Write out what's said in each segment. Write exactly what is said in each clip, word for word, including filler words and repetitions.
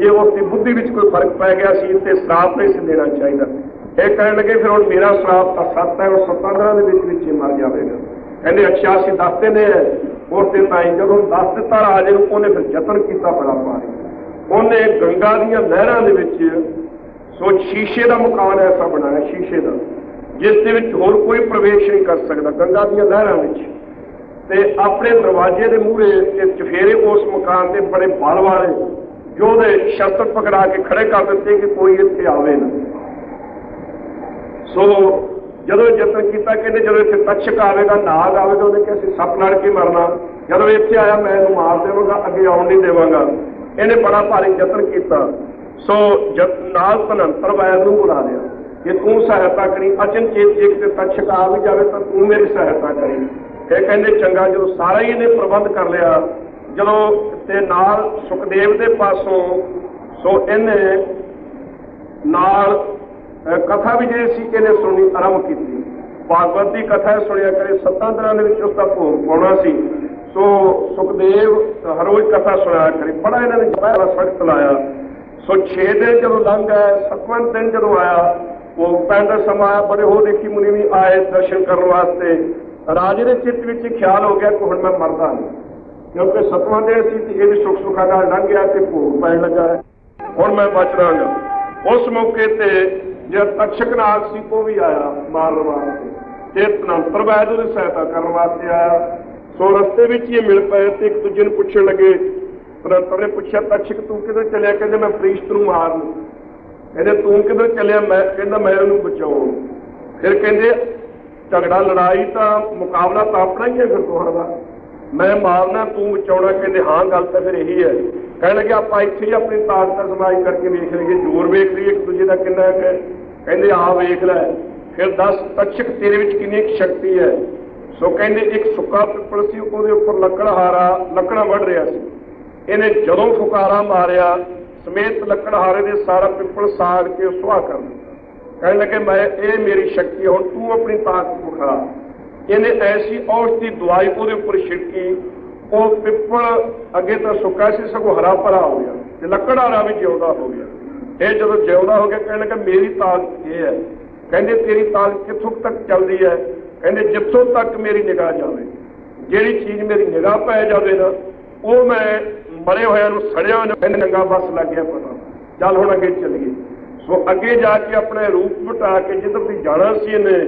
ਜੇ उसकी बुद्धि में कोई फर्क पै गया सी तो श्राप नहीं से देना चाहिए। ये कहने लगे फिर हम मेरा श्राप तो सत्त है और सत्तां दिनां दे विच विच मर जाएगा। कहते अच्छा असीं दस देने और ते ताई जदों दस दिता राजे नूं उहने फिर यतन किया बड़ा भारी। उन्हें गंगा दीयां लहरां दे विच सो शीशे का मकान ऐसा बनाया शीशे का जिस दे विच होर कोई प्रवेश नहीं कर सकता। गंगा दीयां लहरां विच ते अपने दरवाजे के मूहरे चफेरे उस मकान के बड़े बल वाले जो दे शस्त्र पकड़ा के खड़े कर दिते कि कोई इत्थे आवे ना। सो जदों यतन किया कहते जो इत्थे तक्षक आवेगा नाग आवेगा उन्हें कि असीं सप लड़ के मरना, जदों इत्थे आया मैं इहनूं मार देवांगा अगे आउण नहीं देवांगा। इन्हें बड़ा भारी यतन किया। सो जब नाल धनंतर वैद नूं बुला लिया कि तू सहायता करी, अचनचेत एक तो तक्षक आ भी जाए तो तू मेरी सहायता करी। फिर कहते चंगा जो सारा ही इन्हें प्रबंध कर लिया जो ते नाल सुखदेव के पासों सो इन्हें नाल कथा भी जी सी इन्हें सुननी आरंभ की। भागवत की कथा सुनिया करे सत्तां दिनां दे विच उसका भोग पाउणा सी। सो सुखदेव हर रोज कथा सुनाया करे बड़ा इन्होंने बड़ा सख्त लाया। सो छे दिन जो लंघ गए सतवें दिन जो आया भोग पैण का समा आया बड़े हो देखी मुनि भी आए दर्शन करने वास्ते। राजे के चित्त में ख्याल हो गया कि हुण मैं मरदा नहीं क्योंकि सतवां दिन सी ये भी सुख सुखा नाल लंघ गया तो भोग पैण लगा है हुण मैं बच रहांगा। उस मौके पर जो तक्षक नाग सी वो भी आया मारन वास्ते ते धनंतर वैद उहदी सहायता करने वास्ते आया। सो रस्ते में ये मिल पाए तो एक दूजे ने पुछण लगे। धनंतर ने पूछा तक्षक तू किधर चलिया? कहते मैं फरिश्त नूं मारन। कहते तू किधर चलिया? मैं कहता मैं उहनूं बचाउण। फिर कहते झगड़ा लड़ाई तो मुकाबला तो अपना ही है फिर दोहां दा, मैं मारना तू बचाउणा। कहते हाँ गल तो फिर यही है। कह लगे आप इत्थे ही अपनी ताकत आजमाई करके वेख लीए जोर वेख लीए एक दूजे का कितना है। कहते आ वेख लै फिर दस तक्षक तेरे विच कितनी शक्ति है। सो कहते एक सुक्का पिपल सी उहदे उपर लकड़हारा लकड़ा वढ़ रहा सी। इन्हें जदों फुकारा मारिया समेत लकड़हारे दे सारा पिपल साड़ के सुहा कर दिता। कहने लगे मैं ये मेरी शक्ति हुण तू अपनी ताकत विखा। इन्हें ऐसी औषधि दवाई उहदे उपर छिड़की वो पिपल अगे तो सुक्का सी सगों हरा भरा हो गया ते लकड़हारा भी जिउंदा हो गया। ये जदों जिउंदा हो गया कहने लगे मेरी ताकत ये है। कहते तेरी ताकत कित्थों तक चलती है? कहते जित्थों तक मेरी निगाह जाए जिहड़ी चीज़ मेरी निगाह पै जाए ना वो मैं मरे होया नूं सड़िया कहते चंगा बस लग गया पता चल हुण अगे चलीए। सो अगे जाके अपने रूप बटा के जिधर भी जाना सी इन्हें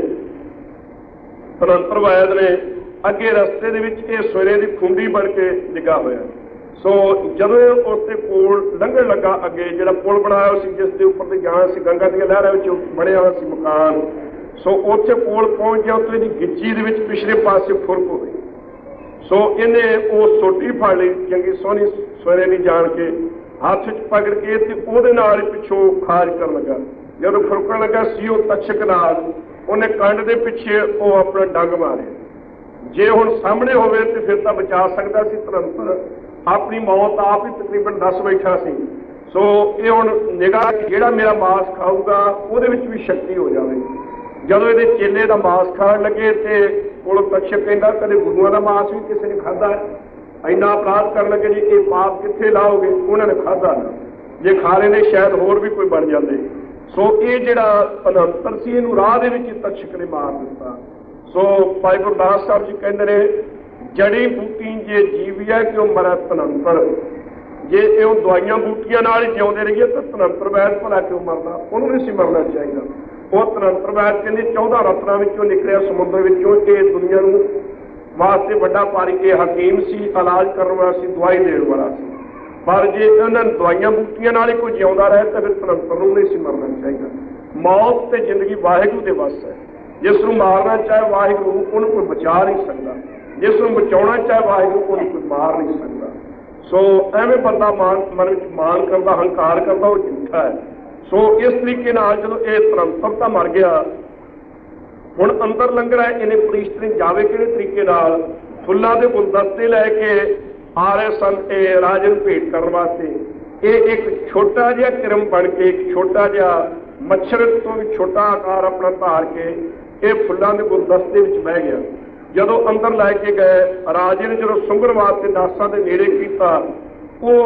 धनंतर वैद ने अगे रस्ते दे विच ये सवेरे की खुंडी बन के डिगा होया। सो जदों उसके कोल लंघण लगा अगे जिहड़ा पुल बनाया सी जिस दे उपर जाना सी गंगा दी लहरां विच बणिया होया सी मकान। सो उत्थे कोल पहुंच गया उत्थे दी गिच्ची दे विच पिछले पासे फुरक हो गई। सो इन्हें वो सोटी फड़ ली चंगी सोहनी सवेरे नहीं जान के हाथ च पकड़ के ते ओहदे नाल पिछों खाज कर लगा। जदों फुरकण लगा सी वो तक्षक नाग उन्हें कंड दे पिछे वो अपना डंग मारे। जे हुण सामने होवे ते फिर तां बचा सकदा सी धनंतर अपनी मौत आप ही तकरीबन दस बैठा सी। सो ये हुण निगाह जिहड़ा मेरा मांस खाऊगा उहदे विच भी शक्ति हो जावे। जदों इहदे चेले दा मांस खाण लगे ते कोल तक्षक कहंदा कदे गुरुआं दा मांस भी किसी ने खाधा है। इन्ना अपराध कर लगे जी ये पाप कित्थे लाओगे? उन्होंने खाधा ना जे खा रहे ने शायद होर भी कोई बन जाते। सो ये जिहड़ा धनंतर सी इहनूं राह दे विच तक्षक ने मार दिता। सो भाई गुरदास साहब जी कहते हैं जड़ी बूटी जे जीविया कि वह मरै धनंतर। जे ये दवाइयां बूटियां नाल ही जिउंदे रहिए तो धनंतर वैद भला क्यों मरना? उन्होंने नहीं सी मरना चाहिए। वो धनंतर वैद कहते चौदह रत्नां विचों निकलिया समुद्र विचों ये दुनिया नूं वास्ते बड़ा भारी ये हकीम सी इलाज करने वाला सी दवाई देने वाला सी। पर जे उन्होंने दवाइयां बूटियां नाल ही कोई जिउंदा रहे तो फिर धनंतर नूं नहीं सी मरना चाहिए। मौत ते जिंदगी वाहिगुरू दे वस है। जिसनूं मारना चाहे वाहिगुरू उन्होंने कोई बचा नहीं सकता, जिसनूं बचाउणा चाहे वाहिगुरू उन्होंने कोई मार नहीं सकता। सो एवें बंदा मान मन विच मान करता हंकार करता वो झूठा है। सो इस तरीके नाल जदों ये धनंतर तां मर गया हुण अंदर लंघ रहा है इन्हें फरिश्त ने जावे किहड़े तरीके नाल फुल्लां दे गुलदस्ते लैके आ रहे सन ये राजे नूं भेंट करन वास्ते। ये एक छोटा जिहा किरम बन के एक छोटा जिहा मच्छर तो भी छोटा आकार अपना धार के ये फुल्लां दे गुलदस्ते विच बह गया। जदों अंदर लैके गए राजे ने जदों सुंघण वास्ते नासां दे नेड़े कीता वो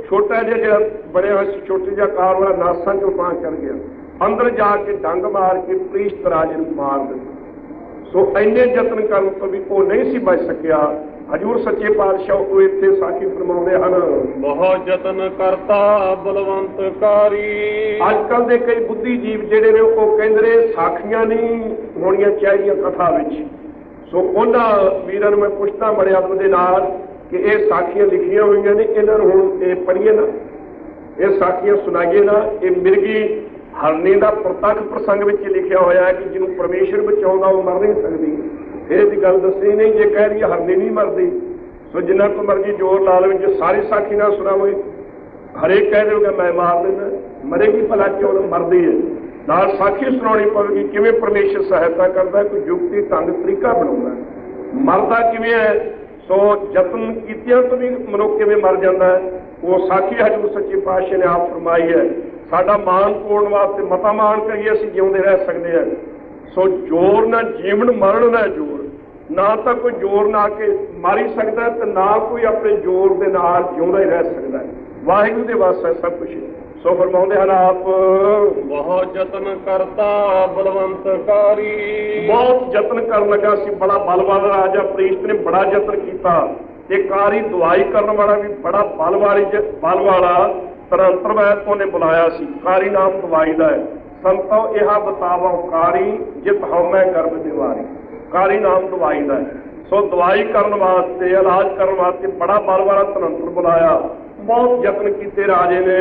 ਛੋਟਾ ਜਿਹਾ ਜਿਹੜਾ ਬਣਿਆ ਹੋਇਆ ਸੀ ਛੋਟੀ ਜਿਹਾ ਕਾਰ ਵਾਲਾ ਨਾਸਾਂ ਚੋਂ ਤਾਂ ਚੜ ਗਿਆ, ਅੰਦਰ ਜਾ ਕੇ ਡੰਗ ਮਾਰ ਕੇ ਪ੍ਰੀਸ਼ਤ ਰਾਜੇ ਨੂੰ ਮਾਰ ਦਿੱਤਾ। ਸੋ ਇੰਨੇ ਯਤਨ ਕਰਨ ਤੋਂ ਵੀ ਉਹ ਨਹੀਂ ਸੀ ਬਚ ਸਕਿਆ। ਹਜ਼ੂਰ ਸੱਚੇ ਪਾਤਸ਼ਾਹ ਉਹ ਇੱਥੇ ਸਾਖੀ ਫਰਮਾਉਂਦੇ ਹਨ, ਬਹੁਤ ਯਤਨ ਕਰਤਾ ਬਲਵੰਤ ਕਾਰੀ। ਅੱਜ ਕੱਲ ਦੇ ਕਈ ਬੁੱਧੀਜੀਵ ਜਿਹੜੇ ਨੇ ਉਹ ਕਹਿੰਦੇ ਨੇ ਸਾਖੀਆਂ ਨਹੀਂ ਹੋਣੀਆਂ ਚਾਹੀਦੀਆਂ ਕਥਾ ਵਿੱਚ। ਸੋ ਉਹਨਾਂ ਵੀਰਾਂ ਨੂੰ ਮੈਂ ਪੁੱਛਦਾ ਬੜੇ ਅਦਬ ਦੇ ਨਾਲ ਕਿ ਇਹ ਸਾਖੀਆਂ ਲਿਖੀਆਂ ਹੋਈਆਂ ਨੇ, ਇਹਨਾਂ ਨੂੰ ਹੁਣ ਇਹ ਪੜ੍ਹੀਏ ਨਾ, ਇਹ ਸਾਖੀਆਂ ਸੁਣਾਈਏ ਨਾ। ਇਹ ਮਿਰਗੀ ਹਰਨੀ ਦਾ ਪ੍ਰਤੱਖ ਪ੍ਰਸੰਗ ਵਿੱਚ ਲਿਖਿਆ ਹੋਇਆ ਹੈ ਕਿ ਜਿਹਨੂੰ ਪਰਮੇਸ਼ਰ ਬਚਾਉਂਦਾ ਉਹ ਮਰ ਨਹੀਂ ਸਕਦੀ। ਇਹ ਦੀ ਗੱਲ ਦੱਸੀ ਨਹੀਂ, ਜੇ ਕਹਿ ਰਹੀ ਹਰਨੀ ਨਹੀਂ ਮਰਦੀ। ਸੋ ਜਿੰਨਾ ਕੋ ਮਰਜ਼ੀ ਜ਼ੋਰ ਲਾ ਲਵੇ, ਜੇ ਸਾਰੀ ਸਾਖੀ ਨਾ ਸੁਣਾਵੇ, ਹਰੇਕ ਕਹਿ ਦੇਊਗਾ ਮੈਂ ਮਾਰ ਦੇਣਾ, ਮਰੇਗੀ ਭਲਾ ਕਿਉਂ ਨਾ, ਮਰਦੀ ਹੈ। ਨਾਲ ਸਾਖੀ ਸੁਣਾਉਣੀ ਪਵੇਗੀ ਕਿਵੇਂ ਪਰਮੇਸ਼ਰ ਸਹਾਇਤਾ ਕਰਦਾ, ਕੋਈ ਯੁਕਤੀ ਢੰਗ ਤਰੀਕਾ ਬਣਾਉਂਦਾ, ਮਰਦਾ ਕਿਵੇਂ ਹੈ। ਸੋ ਯਤਨ ਕੀਤਿਆਂ ਤੋਂ ਵੀ ਮਨੁੱਖ ਕਿਵੇਂ ਮਰ ਜਾਂਦਾ ਹੈ, ਉਹ ਸਾਖੀ ਹਜ਼ੂਰ ਸੱਚੇ ਪਾਤਸ਼ਾਹ ਨੇ ਆਪ ਫਰਮਾਈ ਹੈ। ਸਾਡਾ ਮਾਣ ਪਾਉਣ ਵਾਸਤੇ ਮਤਾ ਮਾਣ ਕਰੀਏ, ਅਸੀਂ ਜਿਉਂਦੇ ਰਹਿ ਸਕਦੇ ਹਾਂ। ਸੋ ਜ਼ੋਰ ਨਾ ਜੀਵਨ, ਮਰਨ ਨਾ ਜ਼ੋਰ। ਨਾ ਤਾਂ ਕੋਈ ਜ਼ੋਰ ਨਾ ਕੇ ਮਾਰੀ ਸਕਦਾ ਤੇ ਨਾ ਕੋਈ ਆਪਣੇ ਜ਼ੋਰ ਦੇ ਨਾਲ ਜਿਉਂਦਾ ਹੀ ਰਹਿ ਸਕਦਾ। ਵਾਹਿਗੁਰੂ ਦੇ ਵਾਸਤੇ ਸਭ ਕੁਛ। ਸੋ ਫਰਮਾਉਂਦੇ ਹਨ ਆਪ, ਬਹੁਤ ਯਤਨ ਕਰਤਾ ਬਲਵੰਤ ਕਾਰੀ। ਬਹੁਤ ਯਤਨ ਕਰਨ ਲੱਗਾ ਸੀ, ਬੜਾ ਬਲ ਵਾਲਾ ਰਾਜਾ ਪ੍ਰੀਸ਼ਤ ਨੇ ਬੜਾ ਯਤਨ ਕੀਤਾ। ਤੇ ਕਾਰੀ ਦਵਾਈ ਕਰਨ ਵਾਲਾ ਵੀ ਬੜਾ ਬਲ ਵਾਲੀ ਬਲ ਵਾਲਾ ਤਰੰਤਰ ਵੈਦ ਉਹਨੇ ਬੁਲਾਇਆ ਸੀ। ਕਾਰੀ ਨਾਮ ਦਵਾਈ ਦਾ ਹੈ। ਸੰਤੋ ਇਹਾ ਬਤਾਵੋ ਕਾਰੀ, ਜਿਤ ਹਉਮੈ ਗਰਭ ਦਿਵਾਰੀ। ਕਾਰੀ ਨਾਮ ਦਵਾਈ ਦਾ ਹੈ। ਸੋ ਦਵਾਈ ਕਰਨ ਵਾਸਤੇ, ਇਲਾਜ ਕਰਨ ਵਾਸਤੇ ਬੜਾ ਬਲ ਵਾਲਾ ਤਰੰਤਰ ਬੁਲਾਇਆ। ਬਹੁਤ ਯਤਨ ਕੀਤੇ ਰਾਜੇ ਨੇ।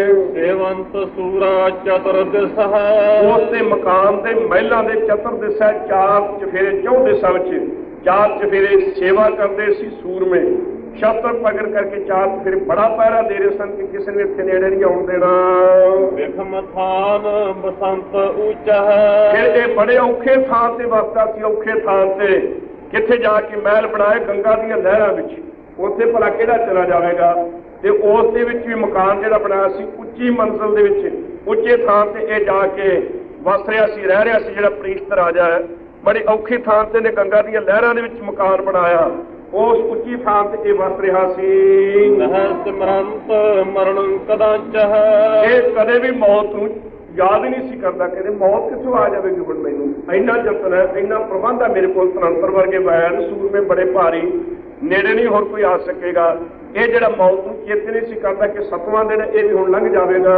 ਸੇਵੰਤ ਸੂਰਾ ਚਤੁਰ ਦਿਸ ਹੈ। ਉਸ ਦੇ ਮਕਾਨ ਦੇ ਮਹਿਲਾਂ ਦੇ ਚਤੁਰ ਦਿਸ਼ਾ, ਚਾਰ ਚਫੇਰੇ ਚੌਂ ਦਿਸ਼ਾ ਵਿੱਚ ਚਾਰ ਚਫੇਰੇ ਸੇਵਾ ਕਰਦੇ ਸੀ ਸੂਰਮੇ। ਸ਼ਸਤਰ ਪਕੜ ਕਰਕੇ ਚਾਰ ਚਫੇਰੇ ਬੜਾ ਪਹਿਰਾ ਦੇ ਰਹੇ ਸਨ ਕਿ ਕਿਸੇ ਨੇ ਇੱਥੇ ਨੇੜੇ ਨਹੀਂ ਆਉਣ ਦੇਣਾ। ਵਿਖਮ ਥਾਨ ਬਸੰਤ ਉੱਚਾ ਹੈ। ਫਿਰ ਇਹ ਬੜੇ ਔਖੇ ਥਾਂ ਤੇ ਵਸਦਾ ਸੀ, ਔਖੇ ਥਾਂ ਤੇ ਕਿੱਥੇ ਜਾ ਕੇ ਮਹਿਲ ਬਣਾਏ ਗੰਗਾ ਦੀਆਂ ਲਹਿਰਾਂ ਵਿੱਚ। ਉੱਥੇ ਭਲਾ ਕਿਹੜਾ ਚਲਾ ਜਾਵੇਗਾ। ਤੇ ਉਸ ਦੇ ਵਿੱਚ ਵੀ ਮਕਾਨ ਜਿਹੜਾ ਬਣਾਇਆ ਸੀ ਉੱਚੀ ਮੰਜ਼ਿਲ ਦੇ ਵਿੱਚ, ਉੱਚੇ ਥਾਂ ਤੇ ਇਹ ਜਾ ਕੇ ਵਸ ਰਿਹਾ ਸੀ, ਰਹਿ ਰਿਹਾ ਸੀ। ਜਿਹੜਾ ਪ੍ਰੀਸ਼ਤ ਰਾਜਾ ਹੈ, ਬੜੀ ਔਖੀ ਥਾਂ ਤੇ ਨੇ ਗੰਗਾ ਦੀਆਂ ਲਹਿਰਾਂ ਦੇ ਵਿੱਚ ਮਕਾਨ ਬਣਾਇਆ। ਉਸ ਉੱਚੀ ਥਾਂ ਤੇ ਇਹ ਵਸ ਰਿਹਾ ਸੀ। ਨਹਿ ਸਿਮਰੰਤ ਮਰਨ ਕਦਾਚ ਹੈ। ਇਹ ਕਦੇ ਵੀ ਮੌਤ ਨੂੰ ਯਾਦ ਹੀ ਨਹੀਂ ਸੀ ਕਰਦਾ। ਕਹਿੰਦੇ ਮੌਤ ਕਿੱਥੋਂ ਆ ਜਾਵੇਗੀ ਹੁਣ ਮੈਨੂੰ। ਇੰਨਾ ਯਤਨ ਹੈ, ਇੰਨਾ ਪ੍ਰਬੰਧ ਹੈ ਮੇਰੇ ਕੋਲ। ਤਰੰਤਰ ਵਰਗੇ ਵੈਦ ਸੂਰਮੇ ਬੜੇ ਭਾਰੀ, ਨੇੜੇ ਨਹੀਂ ਹੋਰ ਕੋਈ ਆ ਸਕੇਗਾ। ਇਹ ਜਿਹੜਾ ਮੌਤ ਨੂੰ ਚੇਤੇ ਨਹੀਂ ਸੀ ਕਰਦਾ ਕਿ ਸਤਵਾਂ ਦਿਨ ਇਹ ਵੀ ਹੁਣ ਲੰਘ ਜਾਵੇਗਾ।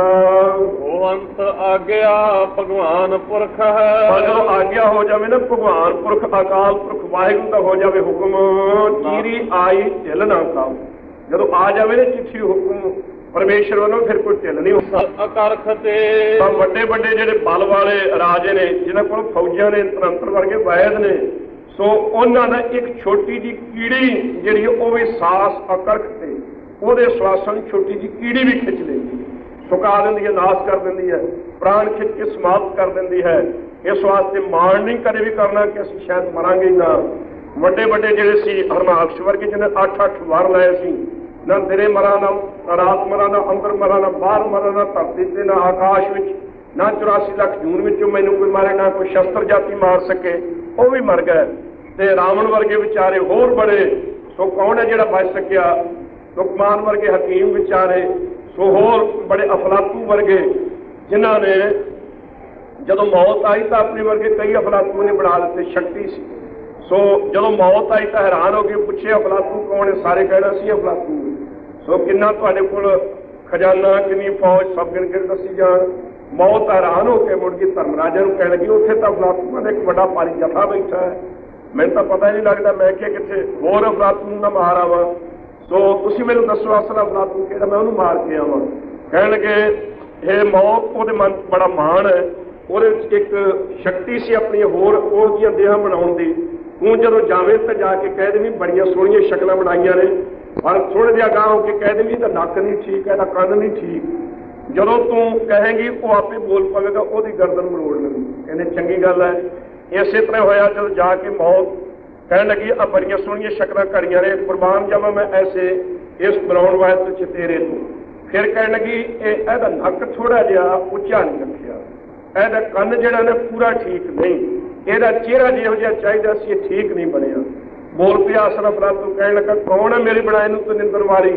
ਉਹ ਅੰਤ ਆਗਿਆ ਭਗਵਾਨ ਪੁਰਖ ਹੈ। ਪਰ ਜਦੋਂ ਆਗਿਆ ਹੋ ਜਾਵੇ ਨਾ, ਭਗਵਾਨ ਪੁਰਖ ਅਕਾਲ ਪੁਰਖ ਵਾਹਿਗੁਰੂ ਦਾ ਹੋ ਜਾਵੇ ਹੁਕਮ, ਚੀਰੀ ਆਈ ਢਿੱਲ ਨਾ ਖਾਓ। ਜਦੋਂ ਆ ਜਾਵੇ ਨਾ ਚਿੱਠੀ ਹੁਕਮ ਪਰਮੇਸ਼ਰ ਵੱਲੋਂ, ਫਿਰ ਕੋਈ ਢਿੱਲ ਨਹੀਂ ਹੁੰਦਾ। ਅਕਰਖ ਤੇ ਤਾਂ ਵੱਡੇ ਵੱਡੇ ਜਿਹੜੇ ਬਲ ਵਾਲੇ ਰਾਜੇ ਨੇ, ਜਿਹਨਾਂ ਕੋਲ ਫੌਜਾਂ ਨੇ, ਤਰੰਤਰ ਵਰਗੇ ਵੈਦ ਨੇ, ਸੋ ਉਹਨਾਂ ਦਾ ਇੱਕ ਛੋਟੀ ਜਿਹੀ ਕੀੜੀ ਜਿਹੜੀ ਉਹ ਵੀ ਸਾਸ ਅਕਰਖ ਤੇ ਉਹਦੇ ਸਵਾਸਾਂ ਨੂੰ ਛੋਟੀ ਜਿਹੀ ਕੀੜੀ ਵੀ ਖਿੱਚ ਲੈਂਦੀ ਹੈ, ਸੁਕਾ ਦਿੰਦੀ ਹੈ, ਨਾਸ਼ ਕਰ ਦਿੰਦੀ ਹੈ, ਪ੍ਰਾਣ ਖਿੱਚ ਕੇ ਸਮਾਪਤ ਕਰ ਦਿੰਦੀ ਹੈ। ਇਸ ਵਾਸਤੇ ਮਾਣ ਨਹੀਂ ਕਦੇ ਵੀ ਕਰਨਾ ਕਿ ਅਸੀਂ ਸ਼ਾਇਦ ਮਰਾਂਗੇ ਨਾ। ਵੱਡੇ ਵੱਡੇ ਜਿਹੜੇ ਸੀ ਹਰਨਾਕਸ਼ ਵਰਗੇ, ਜਿਹਨੇ ਅੱਠ ਅੱਠ ਵਾਰ ਲਏ ਸੀ, ਨਾ ਦਿਨੇ ਮਰਾਂ, ਨਾ ਰਾਤ ਮਰਾਂ, ਨਾ ਅੰਦਰ ਮਰਾਂ, ਨਾ ਬਾਹਰ ਮਰਾਂ, ਨਾ ਧਰਤੀ ਤੇ, ਨਾ ਆਕਾਸ਼ ਵਿੱਚ, ਨਾ ਚੁਰਾਸੀ ਲੱਖ ਜੂਨ ਵਿੱਚੋਂ ਮੈਨੂੰ ਕੋਈ ਮਾਰੇ, ਨਾ ਕੋਈ ਸ਼ਸਤਰ ਜਾਤੀ ਮਾਰ ਸਕੇ, ਉਹ ਵੀ ਮਰ ਗਏ। ਤੇ ਰਾਵਣ ਵਰਗੇ ਵਿਚਾਰੇ ਹੋਰ ਬੜੇ। ਸੋ ਕੌਣ ਹੈ ਜਿਹੜਾ ਬਚ ਸਕਿਆ। ਲੁਕਮਾਨ ਵਰਗੇ ਹਕੀਮ ਵਿਚਾਰੇ, ਸੋ ਹੋਰ ਬੜੇ ਅਫਲਾਤੂ ਵਰਗੇ, ਜਿਨ੍ਹਾਂ ਨੇ ਜਦੋਂ ਮੌਤ ਆਈ ਤਾਂ ਆਪਣੇ ਵਰਗੇ ਕਈ ਅਫਲਾਤੂ ਨੇ ਬਣਾ ਦਿੱਤੇ, ਸ਼ਕਤੀ ਸੀ। ਸੋ ਜਦੋਂ ਮੌਤ ਆਈ ਤਾਂ ਹੈਰਾਨ ਹੋ ਕੇ ਪੁੱਛੇ ਅਫਲਾਤੂ ਕੌਣ ਹੈ। ਸਾਰੇ ਕਹਿਣਾ ਸੀ ਅਫਲਾਤੂ। ਸੋ ਕਿੰਨਾ ਤੁਹਾਡੇ ਕੋਲ ਖਜ਼ਾਨਾ, ਕਿੰਨੀ ਫੌਜ, ਸਭ ਗਿਣ ਕੇ ਦੱਸੀ ਜਾਣ। ਮੌਤ ਹੈਰਾਨ ਹੋ ਕੇ ਮੁੜ ਕੇ ਧਰਮਰਾਜਾ ਨੂੰ ਕਹਿਣ ਲੱਗੀ, ਉੱਥੇ ਤਾਂ ਅਫਲਾਤੂਆਂ ਦਾ ਇੱਕ ਵੱਡਾ ਭਾਰੀ ਜਥਾ ਬੈਠਾ ਹੈ, ਮੈਨੂੰ ਤਾਂ ਪਤਾ ਨਹੀਂ ਲੱਗਦਾ। ਮੈਂ ਕਿਹਾ ਕਿੱਥੇ ਹੋਰ ਅਫਲਾਤੂ ਨੂੰ ਨਾ ਮਾਰ ਆਵਾਂ। ਸੋ ਤੁਸੀਂ ਮੈਨੂੰ ਦੱਸੋ ਅਸਲ ਅਫਲਾਤੂ ਕਿਹੜਾ, ਮੈਂ ਉਹਨੂੰ ਮਾਰ ਕੇ ਆਵਾਂ। ਕਹਿਣ ਲੱਗੇ ਇਹ ਮੌਤ ਉਹਦੇ ਮਨ ਬੜਾ ਮਾਣ ਹੈ, ਉਹਦੇ ਵਿੱਚ ਇੱਕ ਸ਼ਕਤੀ ਸੀ ਆਪਣੀ ਹੋਰ ਉਹ ਦੀਆਂ ਦੇਹਾਂ ਬਣਾਉਣ ਦੀ। ਤੂੰ ਜਦੋਂ ਜਾਵੇ ਤਾਂ ਜਾ ਕੇ ਕਹਿ ਦੇਵੀਂ ਬੜੀਆਂ ਸੋਹਣੀਆਂ ਸ਼ਕਲਾਂ ਬਣਾਈਆਂ ਨੇ, ਪਰ ਥੋੜ੍ਹੇ ਜਿਹਾ ਅਗਾਂਹ ਹੋ ਕੇ ਕਹਿ ਦੇਵੀਂ ਇਹਦਾ ਨੱਕ ਨਹੀਂ ਠੀਕ ਹੈ, ਇਹਦਾ ਕੰਨ ਨਹੀਂ ਠੀਕ। ਜਦੋਂ ਤੂੰ ਕਹੇਂਗੀ ਉਹ ਆਪੇ ਬੋਲ ਪਵੇਗਾ, ਉਹਦੀ ਗਰਦਨ ਮਰੋੜ ਲੈਂਦੀ। ਕਹਿੰਦੇ ਚੰਗੀ ਗੱਲ ਹੈ। ਇਸੇ ਤਰ੍ਹਾਂ ਹੋਇਆ ਜਦੋਂ ਜਾ ਕੇ ਮੌਤ ਕਹਿਣ ਲੱਗੀ ਆ ਬੜੀਆਂ ਸੋਹਣੀਆਂ ਸ਼ਕਲਾਂ ਘੜੀਆਂ ਨੇ, ਕੁਰਬਾਨ ਜਾਵਾਂ ਮੈਂ ਐਸੇ ਇਸ ਬਣਾਉਣ ਵਾਸਤੇ ਤੇਰੇ ਤੋਂ। ਫਿਰ ਕਹਿਣ ਲੱਗੀ ਇਹ ਇਹਦਾ ਨੱਕ ਥੋੜਾ ਜਿਹਾ ਉੱਚਾ ਨਹੀਂ ਰੱਖਿਆ, ਇਹਦਾ ਕੰਨ ਜਿਹੜਾ ਨਾ ਪੂਰਾ ਠੀਕ ਨਹੀਂ, ਇਹਦਾ ਚਿਹਰਾ ਜਿਹੋ ਜਿਹਾ ਚਾਹੀਦਾ ਸੀ ਇਹ ਠੀਕ ਨਹੀਂ ਬਣਿਆ। ਬੋਲ ਪਿਆ ਅਸਲ ਅਫਲਾਤੂ ਕਹਿਣ ਲੱਗਾ ਕੌਣ ਹੈ ਮੇਰੇ ਬਣਾਏ ਨੂੰ ਤੂੰ ਨਿੰਦਰ ਮਾਰੀ।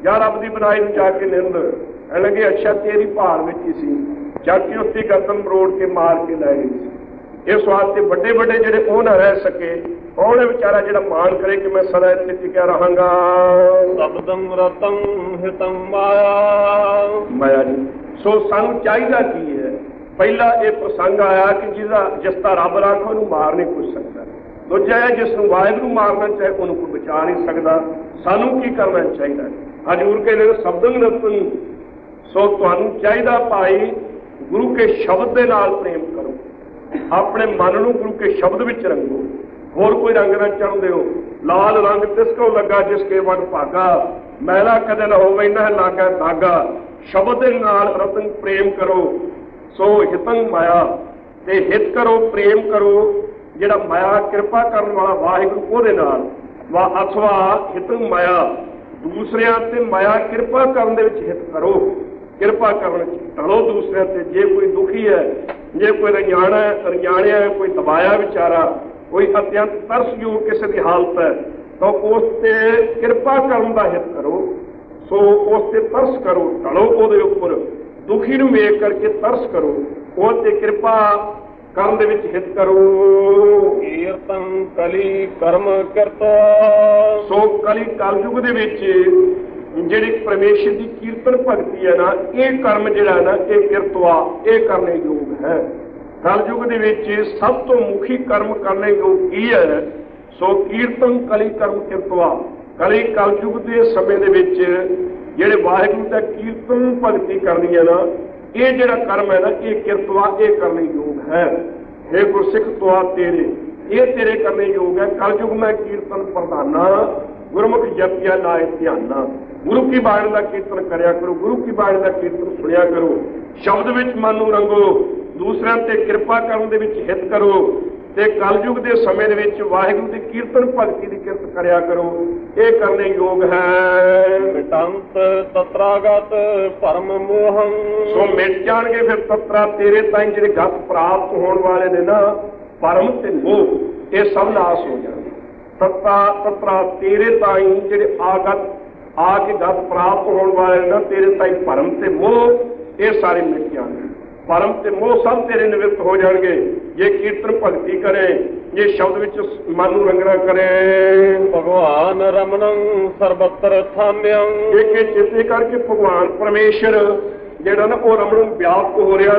ਜਾਂ ਰੱਬ ਦੀ ਬਣਾਈ ਨੂੰ ਜਾ ਕੇ ਨਿੰਦ ਕਹਿ ਲੱਗੇ ਅੱਛਾ ਤੇਰੀ ਭਾਰ ਵਿੱਚ ਹੀ ਸੀ, ਜਦ ਕਿ ਉਸਦੀ ਗਰਦਨ ਮਰੋੜ ਕੇ ਮਾਰ ਕੇ ਲੈ ਗਈ ਸੀ। ਇਸ ਵਾਸਤੇ ਵੱਡੇ ਵੱਡੇ ਜਿਹੜੇ ਉਹ ਨਾ ਰਹਿ ਸਕੇ, ਉਹਨੇ ਵਿਚਾਰਾ ਜਿਹੜਾ ਮਾਣ ਕਰੇ ਕਿ ਮੈਂ ਸਦਾ ਇੱਥੇ ਟਿਕਿਆ ਰਹਾਂਗਾ। ਸ਼ਬਦੰ ਰਤੰ ਹਿਤੰ ਮਾਇਆ ਮਾਇਆ ਜੀ। ਸੋ ਸਾਨੂੰ ਚਾਹੀਦਾ ਕੀ ਹੈ? ਪਹਿਲਾ ਇਹ ਪ੍ਰਸੰਗ ਆਇਆ ਕਿ ਜਿਹਦਾ ਜਿਸ ਦਾ ਰੱਬ ਰੱਖ ਉਹਨੂੰ ਮਾਰ ਨਹੀਂ ਪੁੱਛ ਸਕਦਾ। ਦੂਜਾ ਹੈ ਜਿਸ ਨੂੰ ਵਾਹਿਗੁਰੂ ਮਾਰਨਾ ਚਾਹੇ ਉਹਨੂੰ ਕੋਈ ਬਚਾ ਨਹੀਂ ਸਕਦਾ। ਸਾਨੂੰ ਕੀ ਕਰਨਾ ਚਾਹੀਦਾ? ਹਜ਼ੂਰ ਕਹਿੰਦੇ ਸ਼ਬਦੰ ਰਤੰ। ਸੋ ਤੁਹਾਨੂੰ ਚਾਹੀਦਾ ਭਾਈ ਗੁਰੂ ਕੇ ਸ਼ਬਦ ਦੇ ਨਾਲ ਪ੍ਰੇਮ ਕਰੋ, ਆਪਣੇ ਮਨ ਨੂੰ ਗੁਰੂ ਕੇ ਸ਼ਬਦ ਵਿੱਚ ਰੰਗੋ, ਹੋਰ ਕੋਈ ਰੰਗ ਨਾ ਚਾਹੁੰਦੇ ਹੋ। ਲਾਲ ਰੰਗ ਤਿਸ ਕੋ ਲੱਗਾ ਜਿਸ ਕੇ ਵਡ ਭਾਗਾ, ਮੈਲਾ ਕਦੇ ਨਾ ਹੋਵੇ ਨਾ ਲਾਗਾ ਧਾਗਾ। ਸ਼ਬਦ ਦੇ ਨਾਲ ਰਤਨ ਪ੍ਰੇਮ ਕਰੋ। ਸੋ ਹਿਤੰ ਮਾਇਆ, ਤੇ ਹਿਤ ਕਰੋ, ਪ੍ਰੇਮ ਕਰੋ ਜਿਹੜਾ ਮਾਇਆ ਕਿਰਪਾ ਕਰਨ ਵਾਲਾ ਵਾਹਿਗੁਰੂ ਉਹਦੇ ਨਾਲ। ਵਾ ਅਥਵਾ ਹਿਤੰ ਮਾਇਆ, ਦੂਸਰਿਆਂ ਤੇ ਮਾਇਆ ਕਿਰਪਾ ਕਰਨ ਦੇ ਵਿੱਚ ਹਿਤ ਕਰੋ। ਕਿਰਪਾ ਕਰਨ ਢਲੋ ਦੂਸਰਿਆਂ ਤੇ। ਜੇ ਕੋਈ ਦੁਖੀ ਹੈ, ਜੇ ਕੋਈ ਰੰਜਾਣਾ ਰੰਜਾਣਿਆ ਹੈ, ਕੋਈ ਦਬਾਇਆ ਵਿਚਾਰਾ, ਕੋਈ ਅਤਿਅੰਤ ਤਰਸਯੋਗ ਕਿਸੇ ਦੀ ਹਾਲਤ ਹੈ, ਤਾਂ ਉਸ ਤੇ ਕਿਰਪਾ ਕਰਨ ਦਾ ਹਿਤ ਕਰੋ। ਸੋ ਉਸ ਤੇ ਤਰਸ ਕਰੋ, ਢਲੋ ਉਹਦੇ ਉੱਪਰ। ਦੁਖੀ ਨੂੰ ਵੇਖ ਕਰਕੇ ਤਰਸ ਕਰੋ, ਉਹ ਤੇ ਕਿਰਪਾ ਕਰਨ ਦੇ ਵਿੱਚ ਹਿਤ ਕਰੋ। ਕੀਰਤਨ ਕਲੀ ਕਰਮ ਕਿਰਤ। ਸੋ ਕਲੀ ਕਲਯੁਗ ਦੇ ਵਿੱਚ ਜਿਹੜੀ ਪਰਮੇਸ਼ਰ ਦੀ ਕੀਰਤਨ ਭਗਤੀ ਹੈ ਨਾ, ਇਹ ਕਰਮ ਜਿਹੜਾ ਨਾ ਇਹ ਕਿਰਤਵਾ, ਇਹ ਕਰਨੇ ਯੋਗ ਹੈ। ਕਲਯੁਗ ਦੇ ਵਿੱਚ ਸਭ ਤੋਂ ਮੁਖੀ ਕਰਮ ਕਰਨੇ ਯੋਗ ਕੀ ਹੈ? ਸੋ ਕੀਰਤਨ ਕਲੀ ਕਰਮ ਕਿਰਤਵਾ। ਕਲੀ ਕਲਯੁਗ ਦੇ ਸਮੇਂ ਦੇ ਵਿੱਚ ਜਿਹੜੇ ਵਾਹਿਗੁਰੂ ਦਾ ਕੀਰਤਨ ਭਗਤੀ ਕਰਨੀ ਹੈ ਨਾ, ਇਹ ਜਿਹੜਾ ਕਰਮ ਹੈ ਨਾ ਇਹ ਕਿਰਤਵਾ, ਇਹ ਕਰਨੇ ਯੋਗ ਹੈ। ਹੇ ਗੁਰਸਿੱਖ ਤੁਆ ਤੇਰੇ, ਇਹ ਤੇਰੇ ਕਰਨੇ ਯੋਗ ਹੈ। ਕਲਯੁਗ ਮੈਂ ਕੀਰਤਨ ਪ੍ਰਧਾਨਾ, ਗੁਰਮੁਖ ਜਪਿਆ ਲਾਇ ਧਿਆਨਾ। ਗੁਰੂ ਕੀ ਬਾਣੀ ਦਾ ਕੀਰਤਨ ਕਰਿਆ ਕਰੋ, ਗੁਰੂ ਕੀ ਬਾਣੀ ਦਾ ਕੀਰਤਨ ਸੁਣਿਆ ਕਰੋ, ਸ਼ਬਦ ਵਿੱਚ ਮਨ ਨੂੰ ਰੰਗੋ, ਦੂਸਰਿਆਂ ਤੇ ਕਿਰਪਾ ਕਰਨ ਦੇ ਵਿੱਚ ਹਿੱਤ ਕਰੋ, ਤੇ ਕਲਯੁਗ ਦੇ ਸਮੇਂ ਦੇ ਵਿੱਚ ਵਾਹਿਗੁਰੂ ਦੀ ਕੀਰਤਨ ਭਗਤੀ ਦੀ ਕਿਰਤ ਕਰਿਆ ਕਰੋ। ਇਹ ਕਰਨੇ ਯੋਗ ਹੈ। ਮਿਟੰਤ ਤਤਰਾਗਤ ਭਰਮ ਮੋਹੰ। ਸੋ ਮਿਟ ਜਾਣਗੇ ਫਿਰ ਤਤਰਾ ਤੇਰੇ ਤਾਈਂ ਜਿਹੜੇ ਗਤ ਪ੍ਰਾਪਤ ਹੋਣ ਵਾਲੇ ਨੇ ਨਾ, ਭਰਮ ਤੇ ਮੋਹ, ਇਹ ਸਭ ਨਾਸ ਹੋ ਜਾਣਗੇ। ਤਤਾ ਤਤਰਾ ਤੇਰੇ ਤਾਈਂ ਜਿਹੜੇ ਆਗਤ ਆ ਕੇ ਗਤ ਪ੍ਰਾਪਤ ਹੋਣ ਵਾਲੇ ਨਾ, ਤੇਰੇ ਤਾਈਂ ਭਰਮ ਤੇ ਮੋਹ, ਇਹ ਸਾਰੇ ਮਿਟ ਜਾਣਗੇ। ਭਰਮ ਤੇ ਮੋਹ ਸਭ ਤੇਰੇ ਨਿਵਰਤ ਹੋ ਜਾਣਗੇ ਜੇ ਕੀਰਤਨ ਭਗਤੀ ਕਰੇ, ਜੇ ਸ਼ਬਦ ਵਿੱਚ ਮਨ ਨੂੰ ਰੰਗਣਾ ਕਰੇ। ਭਗਵਾਨ ਰਮਨੰ ਸਰਬਤਰ ਥਾਮਿਅੰ। ਇੱਕ ਇਹ ਚੇਤੇ ਕਰਕੇ ਭਗਵਾਨ ਪਰਮੇਸ਼ਰ ਜਿਹੜਾ ਨਾ ਉਹ ਰਮਨ ਵਿਆਪਕ ਹੋ ਰਿਹਾ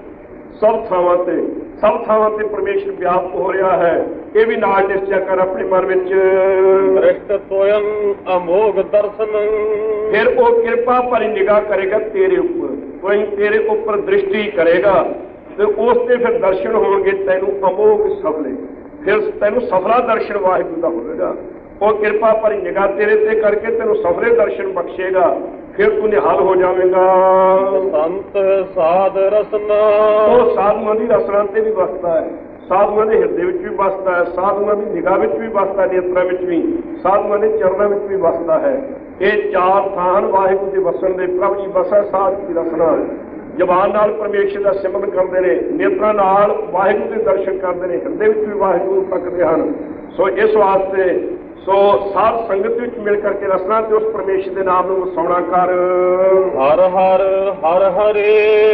ਸਭ ਥਾਵਾਂ ਤੇ, ਸਭ ਥਾਵਾਂ ਤੇ ਪਰਮੇਸ਼ਰ ਵਿਆਪਕ ਹੋ ਰਿਹਾ ਹੈ। ਇਹ ਵੀ ਨਾਲ ਨਿਸ਼ਚੈ ਕਰ ਆਪਣੇ ਮਨ ਵਿੱਚ। ਦ੍ਰਿਸ਼ਟ ਤੋਯੰ ਅਮੋਘ ਦਰਸ਼ਨ। ਫਿਰ ਉਹ ਕਿਰਪਾ ਭਰੀ ਨਿਗਾਹ ਕਰੇਗਾ ਤੇਰੇ ਉੱਪਰ, ਕੋਈ ਤੇਰੇ ਉੱਪਰ ਦ੍ਰਿਸ਼ਟੀ ਕਰੇਗਾ, ਤੇ ਉਸ ਤੇ ਫਿਰ ਦਰਸ਼ਨ ਹੋਣਗੇ ਤੈਨੂੰ ਅਮੋਘ ਸਫਲੇ। ਫਿਰ ਤੈਨੂੰ ਸਫਲਾ ਦਰਸ਼ਨ ਵਾਹਿਗੁਰੂ ਦਾ ਹੋਵੇਗਾ। ਉਹ ਕਿਰਪਾ ਭਰੀ ਨਿਗਾਹ ਤੇਰੇ ਤੇ ਕਰਕੇ ਤੈਨੂੰ ਸਫਲੇ ਦਰਸ਼ਨ ਬਖਸ਼ੇਗਾ, ਫਿਰ ਤੂੰ ਨਿਹਾਲ ਹੋ ਜਾਵੇਂਗਾ। ਸੰਤ ਸਾਧ ਰਸਨਾ। ਉਹ ਸਾਧੂਆਂ ਦੀ ਰਸਨਾ ਤੇ ਵੀ ਵਸਦਾ ਹੈ, ਸਾਧੂਆਂ ਦੇ ਹਿਰਦੇ ਵਿੱਚ ਵੀ ਵਸਦਾ ਹੈ, ਸਾਧੂਆਂ ਦੀ ਨਿਗਾਹ ਵਿੱਚ ਵੀ ਵਸਦਾ ਹੈ, ਨੇਤਰਾਂ ਵਿੱਚ ਵੀ, ਸਾਧੂਆਂ ਦੇ ਚਰਨਾਂ ਵਿੱਚ ਵੀ ਵਸਦਾ ਹੈ। ਇਹ ਚਾਰ ਥਾਨ ਵਾਹਿਗੁਰੂ ਦੇ ਵਸਣ ਦੇ। ਪ੍ਰਭੂ ਜੀ ਵਸੈ ਸਾਧ ਦੀ ਰਸਨਾ। ਜ਼ਬਾਨ ਨਾਲ ਪਰਮੇਸ਼ਰ ਦਾ ਸਿਮਰਨ ਕਰਦੇ ਨੇ, ਨੇਤਰਾਂ ਨਾਲ ਵਾਹਿਗੁਰੂ ਦੇ ਦਰਸ਼ਨ ਕਰਦੇ ਨੇ, ਹਿਰਦੇ ਵਿੱਚ ਵੀ ਵਾਹਿਗੁਰੂ ਨੂੰ ਤੱਕਦੇ ਹਨ। ਸੋ ਇਸ ਵਾਸਤੇ ਸੋ ਸਾਧ ਸੰਗਤ ਵਿੱਚ ਮਿਲ ਕਰਕੇ ਰਸਨਾ ਤੇ ਉਸ ਪਰਮੇਸ਼ਰ ਦੇ ਨਾਮ ਨੂੰ ਵਸਾਉਣਾ ਕਰ। ਹਰ ਹਰ ਹਰ ਹਰੇ।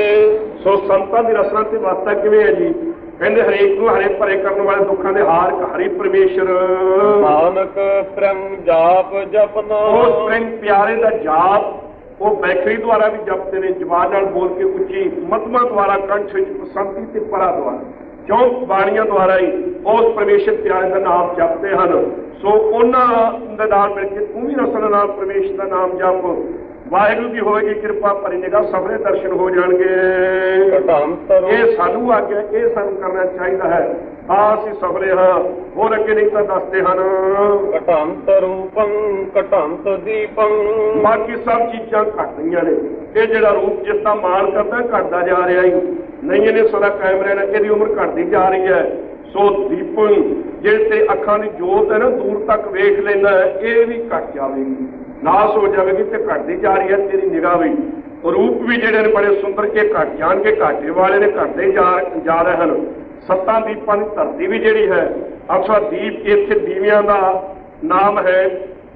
ਸੋ ਸੰਤਾਂ ਦੀ ਰਸਨਾ ਤੇ ਵਾਸਤਾ ਕਿਵੇਂ ਹੈ ਜੀ? ਕਹਿੰਦੇ ਹਰੇਕ ਨੂੰ ਹਰੇ ਭਰੇ ਕਰਨ ਵਾਲੇ ਦੁੱਖਾਂ ਦੇ ਹਾਰ ਹਰੀ ਪਰਮੇਸ਼ਰ। ਨਾਨਕ ਪ੍ਰੇਮ ਜਾਪ ਜਪਨਾ। ਉਹ ਪ੍ਰੇਮ ਪਿਆਰੇ ਦਾ ਜਾਪ ਉਹ ਬੈਖਰੀ ਦੁਆਰਾ ਵੀ ਜਪਦੇ ਨੇ, ਜ਼ਬਾਨ ਨਾਲ ਬੋਲ ਕੇ ਉੱਚੀ, ਮਤਮਾ ਦੁਆਰਾ ਕੰਠ ਵਿੱਚ, ਪਸੰਦੀ ਤੇ ਪਰਾ ਦੁਆਰਾ, ਚੌਂਕ ਬਾਣੀਆਂ ਦੁਆਰਾ ਹੀ ਉਸ ਪਰਮੇਸ਼ਰ ਪਿਆਰੇ ਦਾ ਨਾਮ ਜਪਦੇ ਹਨ। ਸੋ ਉਹਨਾਂ ਦੇ ਨਾਲ ਮਿਲ ਕੇ ਤੂੰ ਵੀ ਰਸਨਾ ਨਾਲ ਪਰਮੇਸ਼ਰ ਦਾ ਨਾਮ ਜਪ। ਵਾਹਿਗੁਰੂ ਦੀ ਹੋਏਗੀ ਕਿਰਪਾ ਭਰੀ ਨਿਗਾਹ, ਸਭਲੇ ਦਰਸ਼ਨ ਹੋ ਜਾਣਗੇ। ਇਹ ਸਾਨੂੰ ਆਗਿਆ, ਇਹ ਸਾਨੂੰ ਕਰਨਾ ਚਾਹੀਦਾ ਹੈ। ਆ ਅਸੀਂ ਸਭਲੇ ਹਾਂ, ਹੋਰ ਅੱਗੇ ਨਹੀਂ ਤਾਂ ਦੱਸਦੇ ਹਨ। ਘਟੰਤ ਰੂਪੰ ਘਟੰਤ ਦੀਪੰ। ਬਾਕੀ ਸਭ ਚੀਜ਼ਾਂ ਘਟਦੀਆਂ ਨੇ। ਇਹ ਜਿਹੜਾ ਰੂਪ ਜਿਸ ਦਾ ਮਾਣ ਕਰਦਾ ਘਟਦਾ ਜਾ ਰਿਹਾ ਹੀ ਨਹੀਂ, ਇਹਨੇ ਸਦਾ ਕਾਇਮ ਰਹਿਣਾ, ਇਹਦੀ ਉਮਰ ਘਟਦੀ ਜਾ ਰਹੀ ਹੈ। ਸੋ ਦੀਪੰ ਜਿਹੜੇ ਤੇਰੇ ਅੱਖਾਂ ਦੀ ਜੋਤ ਹੈ ਨਾ, ਦੂਰ ਤੱਕ ਵੇਖ ਲੈਂਦਾ ਹੈ, ਇਹ ਵੀ ਘਟ ਜਾਵੇਗੀ, ਨਾਸ ਹੋ ਜਾਵੇਗੀ ਤੇ ਘਟਦੀ ਜਾ ਰਹੀ ਹੈ ਤੇਰੀ ਨਿਗਾਹ ਵੀ। ਰੂਪ ਵੀ ਜਿਹੜੇ ਨੇ ਬੜੇ ਸੁੰਦਰ ਕੇ ਘਟ ਜਾਣਗੇ, ਘਾਟੇ ਵਾਲੇ ਨੇ ਘਟਦੇ ਜਾ ਜਾ ਰਹੇ ਹਨ। ਸੱਤਾਂ ਦੀਪਾਂ ਦੀ ਧਰਤੀ ਵੀ ਜਿਹੜੀ ਹੈ, ਅਕਸਰ ਦੀਪ ਇੱਥੇ ਦੀਵਿਆਂ ਦਾ ਨਾਮ ਹੈ।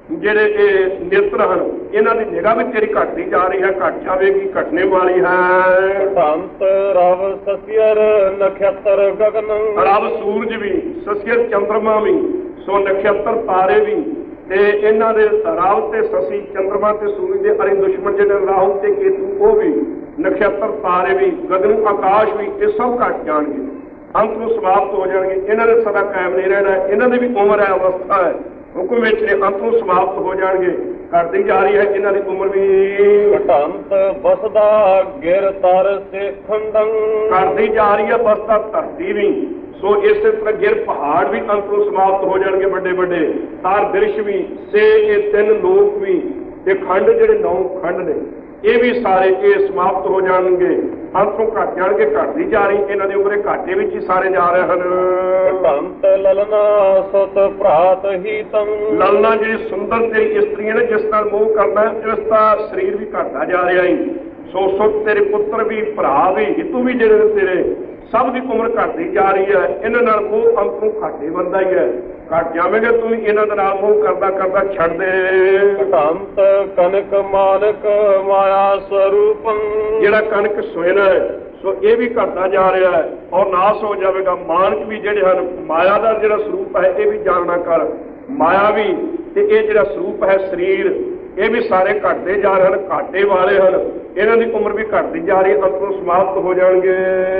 ਜਿਹੜੇ ਇਹ ਨੇਤਰ ਹਨ ਇਹਨਾਂ ਦੀ ਨਿਗਾਹ ਵੀ ਤੇਰੀ ਘਟਦੀ ਜਾ ਰਹੀ ਹੈ, ਘਟ ਜਾਵੇਗੀ, ਘਟਣੇ ਵਾਲੀ ਹੈ। ਧੰਤ ਰਵ ਸਸਿਅਰ ਨਖਤਰ ਗਗਨ, ਰਵ ਸੂਰਜ ਵੀ, ਸਸਿਅਰ ਚੰਦਰਮਾ ਵੀ, ਸੋ ਨਖਤਰ ਤਾਰੇ ਵੀ, ਤੇ ਇਹਨਾਂ ਦੇ ਰਾਵ ਤੇ ਸਸੀ ਚੰਦਰਮਾ ਤੇ ਸੂਰਜ ਦੇ ਅਰੇ ਦੁਸ਼ਮਣ ਜਿਹੜੇ ਰਾਹੂ ਤੇ ਕੇਤੂ ਉਹ ਵੀ, ਨਖਤਰ ਤਾਰੇ ਵੀ, ਗਗਨ ਆਕਾਸ਼ ਵੀ, ਇਹ ਸਭ ਘਟ ਜਾਣਗੇ, ਅੰਤ ਨੂੰ ਸਮਾਪਤ ਹੋ ਜਾਣਗੇ। ਇਹਨਾਂ ਨੇ ਸਦਾ ਕਾਇਮ ਨਹੀਂ ਰਹਿਣਾ, ਇਹਨਾਂ ਦੀ ਵੀ ਉਮਰ ਹੈ, ਅਵਸਥਾ ਹੈ, ਹੁਕਮ ਵਿੱਚ ਨੇ ਅੰਤ ਨੂੰ ਸਮਾਪਤ ਹੋ ਜਾਣਗੇ, ਘਟਦੀ ਜਾ ਰਹੀ ਹੈ ਇਹਨਾਂ ਦੀ ਉਮਰ ਵੀ। ਘਟੰਤ ਬਸਦਾ ਗਿਰ ਤਰ ਸੇ ਖੰਡੰ, ਘਟਦੀ ਜਾ ਰਹੀ ਹੈ ਬਸਦਾ ਧਰਤੀ ਵੀ, ਸੋ ਇਸੇ ਤਰ੍ਹਾਂ ਗਿਰ ਪਹਾੜ ਵੀ ਅੰਤ ਨੂੰ ਸਮਾਪਤ ਹੋ ਜਾਣਗੇ, ਵੱਡੇ ਵੱਡੇ ਤਾਰ ਬਿਰਸ਼ ਵੀ, ਸੇ ਇਹ ਤਿੰਨ ਲੋਕ ਵੀ, ਤੇ ਖੰਡ ਜਿਹੜੇ ਨੌ ਖੰਡ ਨੇ ਇਹ ਵੀ ਸਾਰੇ ਇਹ ਸਮਾਪਤ ਹੋ ਜਾਣਗੇ, ਅੰਤ ਨੂੰ ਘਟ ਜਾਣਗੇ, ਘਟਦੀ ਜਾ ਰਹੀ ਇਹਨਾਂ ਦੀ ਉਮਰੇ ਘਾਟੇ ਵਿੱਚ ਹੀ ਸਾਰੇ ਜਾ ਰਹੇ ਹਨ। ਘਟੰਤ ਲਲਨਾ ਸੁਤ ਭਰਾਤ ਹੀ ਤੰ, ਲਲਨਾ ਜਿਹੜੀ ਸੁੰਦਰ ਤੇਰੀ ਇਸਤਰੀ ਹੈ ਨਾ ਜਿਸ ਨਾਲ ਮੋਹ ਕਰਨਾ, ਇਸ ਦਾ ਸਰੀਰ ਵੀ ਘਟਦਾ ਜਾ ਰਿਹਾ ਹੈ, ਸੋ ਸੁਤ ਤੇਰੇ ਪੁੱਤਰ ਵੀ, ਭਰਾ ਵੀ, ਹਿੱਤੂ ਵੀ ਜਿਹੜੇ ਤੇਰੇ ਸਭ ਦੀ ਉਮਰ ਘਟਦੀ ਜਾ ਰਹੀ ਹੈ, ਇਹਨਾਂ ਨਾਲ ਮੋਹ ਅੰਤ ਨੂੰ ਘਾਟੇ ਬੰਦਾ ਹੀ ਹੈ, ਘਟ ਜਾਵੇਗਾ ਤੂੰ ਇਹਨਾਂ ਦੇ ਨਾਲ ਮੋਹ ਕਰਦਾ ਕਰਦਾ ਛੱਡ ਦੇ। ਘਟੰਤ ਕਨਕ ਮਾਨਕ ਮਾਇਆ ਸਰੂਪੰ, ਜਿਹੜਾ ਕਣਕ ਸੋਇਨਾ ਹੈ ਸੋ ਇਹ ਵੀ ਘਟਦਾ ਜਾ ਰਿਹਾ ਹੈ ਔਰ ਨਾਸ ਹੋ ਜਾਵੇਗਾ। ਮਾਨਕ ਵੀ ਜਿਹੜੇ ਹਨ, ਮਾਇਆ ਦਾ ਜਿਹੜਾ ਸਰੂਪ ਹੈ ਇਹ ਵੀ ਜਾਣਨਾ ਕਰ, ਮਾਇਆ ਵੀ ਤੇ ਇਹ ਜਿਹੜਾ ਸਰੂਪ ਹੈ ਸਰੀਰ ਇਹ ਵੀ ਸਾਰੇ ਘਟਦੇ ਜਾ ਰਹੇ ਹਨ, ਘਾਟੇ ਵਾਲੇ ਹਨ, ਇਹਨਾਂ ਦੀ ਉਮਰ ਵੀ ਘਟਦੀ ਜਾ ਰਹੀ ਹੈ, ਅੰਤ ਨੂੰ ਸਮਾਪਤ ਹੋ ਜਾਣਗੇ।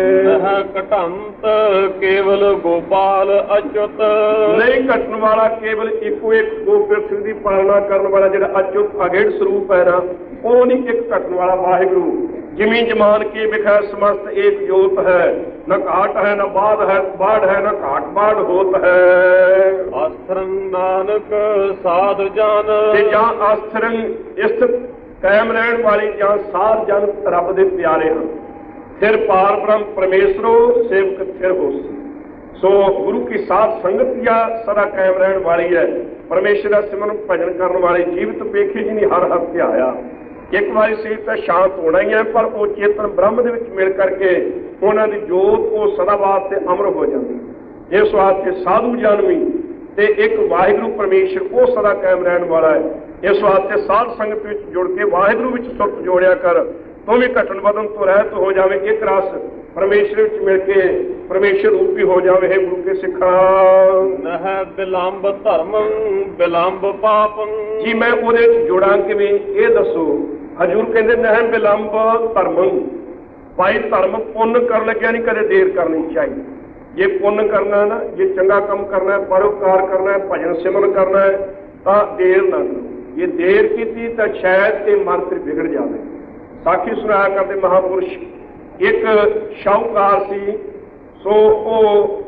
ਘਟੰਤ ਕੇਵਲ ਗੋਪਾਲ ਅਚੁੱਤ, ਨਹੀਂ ਘਟਣ ਵਾਲਾ ਕੇਵਲ ਇੱਕੋ ਇੱਕ ਗੋਪਿਰ ਸਿੰਘ ਦੀ ਪਾਲਣਾ ਕਰਨ ਵਾਲਾ ਜਿਹੜਾ ਅਚੁੱਤ ਅਗੇੜ ਸਰੂਪ ਹੈ ਨਾ, ਉਹ ਨਹੀਂ ਇੱਕ ਘਟਣ ਵਾਲਾ ਵਾਹਿਗੁਰੂ। ਜਿਮੀ ਜਮਾਨ ਕੀ ਵਿਖੈ ਸਮਸਤ ਏਕ ਜੋਤ ਹੈ, ਨਾ ਘਾਟ ਹੈ ਨਾ ਬਾਦ ਹੈ, ਬਾੜ ਹੈ ਨਾ ਘਾਟ ਬਾੜ ਹੋਤ ਹੈ। ਆਸਰੰ ਨਾਨਕ ਸਾਧ ਜਨ, ਤੇ ਜਾਂ ਆਸਰੰ ਇਸ ਕਾਇਮ ਰਹਿਣ ਵਾਲੀ ਜਾਂ ਸਾਧ ਜਨ ਰੱਬ ਦੇ ਪਿਆਰੇ ਹਨ, ਫਿਰ ਪਾਰ ਬ੍ਰਹਮ ਪਰਮੇਸ਼ਰੋ ਸੇਵਕ ਫਿਰ ਹੋਸੀ। ਸੋ ਗੁਰੂ ਕੀ ਸਾਧ ਸੰਗਤ ਜਾਂ ਸਦਾ ਕਾਇਮ ਰਹਿਣ ਵਾਲੀ ਹੈ, ਪਰਮੇਸ਼ਰ ਦਾ ਸਿਮਰਨ ਭਜਨ ਕਰਨ ਵਾਲੇ ਜੀਵਤ ਪੇਖੇ ਜੀ ਨਹੀਂ ਹਰ ਹਰ ਧਿਆਇਆ। ਇੱਕ ਵਾਰੀ ਸਰੀਰ ਤਾਂ ਸ਼ਾਂਤ ਹੋਣਾ ਹੀ ਹੈ, ਪਰ ਉਹ ਚੇਤਨ ਬ੍ਰਹਮ ਦੇ ਵਿੱਚ ਮਿਲ ਕਰਕੇ ਉਹਨਾਂ ਦੀ ਜੋਤ ਉਹ ਸਦਾ ਵਾਸਤੇ ਅਮਰ ਹੋ ਜਾਂਦੀ। ਇਸ ਵਾਸਤੇ ਸਾਧੂ ਜਨ ਵੀ ਤੇ ਇੱਕ ਵਾਹਿਗੁਰੂ ਪਰਮੇਸ਼ਰ ਉਹ ਸਦਾ ਕਾਇਮ ਰਹਿਣ ਵਾਲਾ ਹੈ। ਇਸ ਵਾਸਤੇ ਸਾਧ ਸੰਗਤ ਵਿੱਚ ਜੁੜ ਕੇ ਵਾਹਿਗੁਰੂ ਵਿੱਚ ਸੁਰਤ ਜੋੜਿਆ ਕਰ, ਤੂੰ ਵੀ ਘਟਣ ਵਧਣ ਤੋਂ ਰਹਿਤ ਹੋ ਜਾਵੇ, ਇੱਕ ਰਸ ਪਰਮੇਸ਼ਰ ਵਿੱਚ ਮਿਲ ਕੇ ਪਰਮੇਸ਼ਰ ਰੂਪੀ ਹੋ ਜਾਵੇ। ਹੈ ਗੁਰੂ ਕੇ ਸਿੱਖਾਂ ਨਹਿ ਬਿਲੰਬ ਧਰਮੰ ਬਿਲੰਬ ਪਾਪੰ, ਜੀ ਮੈਂ ਉਹਦੇ ਵਿੱਚ ਜੁੜਾਂ ਕਿਵੇਂ ਇਹ ਦੱਸੋ। ਹਜ਼ੂਰ ਕਹਿੰਦੇ ਨਹਿ ਬਿਲੰਬ ਧਰਮੰ, ਭਾਈ ਧਰਮ ਪੁੰਨ ਕਰਨ ਲੱਗਿਆ ਨਹੀਂ ਕਦੇ ਦੇਰ ਕਰਨੀ ਚਾਹੀਦੀ। ਜੇ ਪੁੰਨ ਕਰਨਾ ਨਾ, ਜੇ ਚੰਗਾ ਕੰਮ ਕਰਨਾ ਹੈ, ਪਰਉਪਕਾਰ ਕਰਨਾ ਹੈ, ਭਜਨ ਸਿਮਰਨ ਕਰਨਾ ਹੈ ਤਾਂ ਦੇਰ ਨਾ ਕਰੋ। ਜੇ ਦੇਰ ਕੀਤੀ ਤਾਂ ਸ਼ਾਇਦ ਇਹ ਮਨ ਤੇ ਵਿਗੜ ਜਾਵੇ। ਸਾਖੀ ਸੁਣਾਇਆ ਕਰਦੇ ਮਹਾਪੁਰਸ਼, ਇੱਕ ਸ਼ਾਹੂਕਾਰ ਸੀ, ਸੋ ਉਹ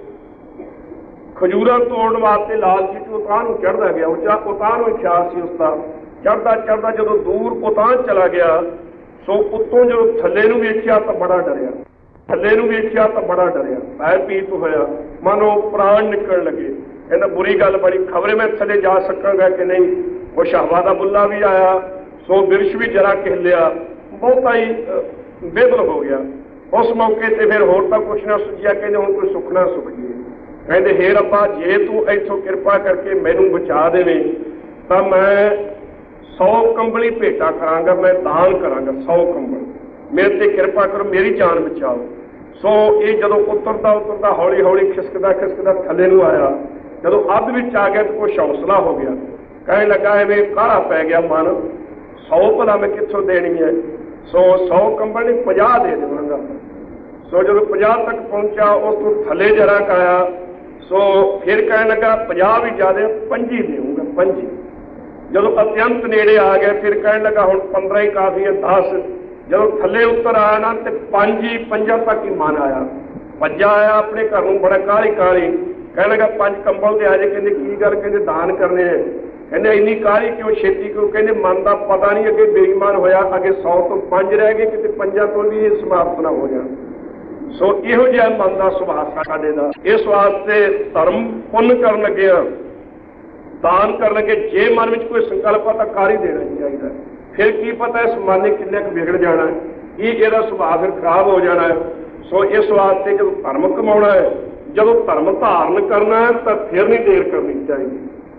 ਖਜੂਰਾਂ ਤੋੜਨ ਵਾਸਤੇ ਲਾਲਚੀ ਤੋਂ ਉਤਾਂਹ ਨੂੰ ਚੜ੍ਹਦਾ ਗਿਆ, ਉੱਚਾ ਉਤਾਂਹ ਨੂੰ ਖਿਆਲ ਸੀ ਉਸਦਾ। ਚੜ੍ਹਦਾ ਚੜ੍ਹਦਾ ਜਦੋਂ ਦੂਰ ਉਤਾਂਹ ਚਲਾ ਗਿਆ, ਸੋ ਉੱਤੋਂ ਜਦੋਂ ਥੱਲੇ ਨੂੰ ਵੇਖਿਆ ਤਾਂ ਬੜਾ ਡਰਿਆ, ਥੱਲੇ ਨੂੰ ਵੇਖਿਆ ਤਾਂ ਬੜਾ ਡਰਿਆ, ਭੈ ਭੀਤ ਹੋਇਆ, ਮਨੋਂ ਪ੍ਰਾਣ ਨਿਕਲਣ ਲੱਗੇ। ਕਹਿੰਦਾ ਬੁਰੀ ਗੱਲ ਬੜੀ, ਖਬਰੇ ਮੈਂ ਥੱਲੇ ਜਾ ਸਕਾਂਗਾ ਕਿ ਨਹੀਂ। ਕੁਛ ਹਵਾ ਦਾ ਬੁੱਲਾ ਵੀ ਆਇਆ, ਸੋ ਬਿਰਸ਼ ਵੀ ਜਰਾ ਹਿੱਲਿਆ, ਬਹੁਤਾ ਹੀ ਬੇਬਲ ਹੋ ਗਿਆ। ਉਸ ਮੌਕੇ ਤੇ ਫਿਰ ਹੋਰ ਤਾਂ ਕੁਛ ਨਾ ਸੁਝਿਆ, ਕਹਿੰਦੇ ਹੁਣ ਕੋਈ ਸੁਖਣਾ ਸੁਖ ਜੀਏ। ਕਹਿੰਦੇ ਹੇ ਰੱਬਾ, ਜੇ ਤੂੰ ਇੱਥੋਂ ਕਿਰਪਾ ਕਰਕੇ ਮੈਨੂੰ ਬਚਾ ਦੇਵੇਂ ਤਾਂ ਮੈਂ ਸੌ ਕੰਬਲੀ ਭੇਟਾ ਕਰਾਂਗਾ, ਮੈਂ ਦਾਨ ਕਰਾਂਗਾ ਸੌ ਕੰਬਲ, ਮੇਰੇ ਤੇ ਕਿਰਪਾ ਕਰੋ, ਮੇਰੀ ਜਾਨ ਬਚਾਓ। ਸੋ ਇਹ ਜਦੋਂ ਉਤਰਦਾ ਉਤਰਦਾ ਹੌਲੀ ਹੌਲੀ ਖਿਸਕਦਾ ਖਿਸਕਦਾ ਥੱਲੇ ਨੂੰ ਆਇਆ। ਜਦੋਂ ਅੱਧ ਵਿੱਚ ਆ ਗਿਆ ਤਾਂ ਕੁਛ ਹੌਸਲਾ ਹੋ ਗਿਆ, ਕਹਿਣ ਲੱਗਾ ਐਵੇਂ ਕਾਹਲਾ ਪੈ ਗਿਆ ਮਨ, ਸੌ ਭਲਾ ਮੈਂ ਕਿੱਥੋਂ ਦੇਣੀ ਹੈ। ਸੋ ਸੌ ਕੰਬਲ ਨਹੀਂ ਪੰਜਾਹ ਦੇ ਦੇਵਾਂਗਾ। ਸੋ ਜਦੋਂ ਪੰਜਾਹ ਤੱਕ ਪਹੁੰਚਾ, ਉਸ ਤੋਂ ਥੱਲੇ ਜਰਾ ਕਾਇਆ, ਸੋ ਫਿਰ ਕਹਿਣ ਲੱਗਾ ਪੰਜਾਹ ਵੀ ਜ਼ਿਆਦਾ, ਪੰਜੀ ਦੇਊਂਗਾ, ਪੰਜੀ। ਜਦੋਂ ਅਤਿਅੰਤ ਨੇੜੇ ਆ ਗਿਆ, ਫਿਰ ਕਹਿਣ ਲੱਗਾ ਹੁਣ ਪੰਦਰਾਂ ਹੀ ਕਾਫੀ ਹੈ, ਦਸ। ਜਦੋਂ ਥੱਲੇ ਉੱਤਰ ਆਇਆ ਨਾ ਤੇ ਪੰਜ ਹੀ, ਪੰਜਾਂ ਤੱਕ ਹੀ ਮਨ ਆਇਆ, ਭੱਜਾ ਆਇਆ ਆਪਣੇ ਘਰ ਨੂੰ ਬੜਾ ਕਾਹਲੀ ਕਾਹਲੀ। ਕਹਿਣ ਲੱਗਾ ਪੰਜ ਕੰਬਲ ਦੇ ਆ ਜੇ। ਕਹਿੰਦੇ ਕੀ ਗੱਲ? ਕਹਿੰਦੇ ਦਾਨ ਕਰਨੇ ਹੈ। ਕਹਿੰਦੇ ਇੰਨੀ ਕਾਹਲੀ ਕਿਉਂ, ਛੇਤੀ ਕਿਉਂ? ਕਹਿੰਦੇ ਮਨ ਦਾ ਪਤਾ ਨਹੀਂ, ਅੱਗੇ ਬੇਈਮਾਨ ਹੋਇਆ, ਅੱਗੇ ਸੌ ਤੋਂ ਪੰਜ ਰਹਿ ਗਏ, ਕਿਤੇ ਪੰਜਾਂ ਤੋਂ ਵੀ ਇਹ ਸਮਾਪਤ ਨਾ ਹੋ ਜਾਣ। ਸੋ ਇਹੋ ਜਿਹਾ ਮਨ ਦਾ ਸੁਭਾਅ ਸਾਡੇ ਦਾ। ਇਸ ਵਾਸਤੇ ਧਰਮ ਪੁੰਨ ਕਰਨ ਲੱਗਿਆ, ਦਾਨ ਕਰਨ ਲੱਗੇ, ਜੇ ਮਨ ਵਿੱਚ ਕੋਈ ਸੰਕਲਪ ਆ ਤਾਂ ਕਰ ਹੀ ਦੇਣਾ ਚਾਹੀਦਾ। ਫਿਰ ਕੀ ਪਤਾ ਇਸ ਮਨ ਨੇ ਕਿੰਨੇ ਕੁ ਵਿਗੜ ਜਾਣਾ, ਕੀ ਇਹਦਾ ਸੁਭਾਅ ਫਿਰ ਖਰਾਬ ਹੋ ਜਾਣਾ ਹੈ। ਸੋ ਇਸ ਵਾਸਤੇ ਜਦੋਂ ਧਰਮ ਕਮਾਉਣਾ ਹੈ, ਜਦੋਂ ਧਰਮ ਧਾਰਨ ਕਰਨਾ ਹੈ ਤਾਂ ਫਿਰ ਨਹੀਂ ਦੇਰ ਕਰਨੀ ਚਾਹੀਦੀ।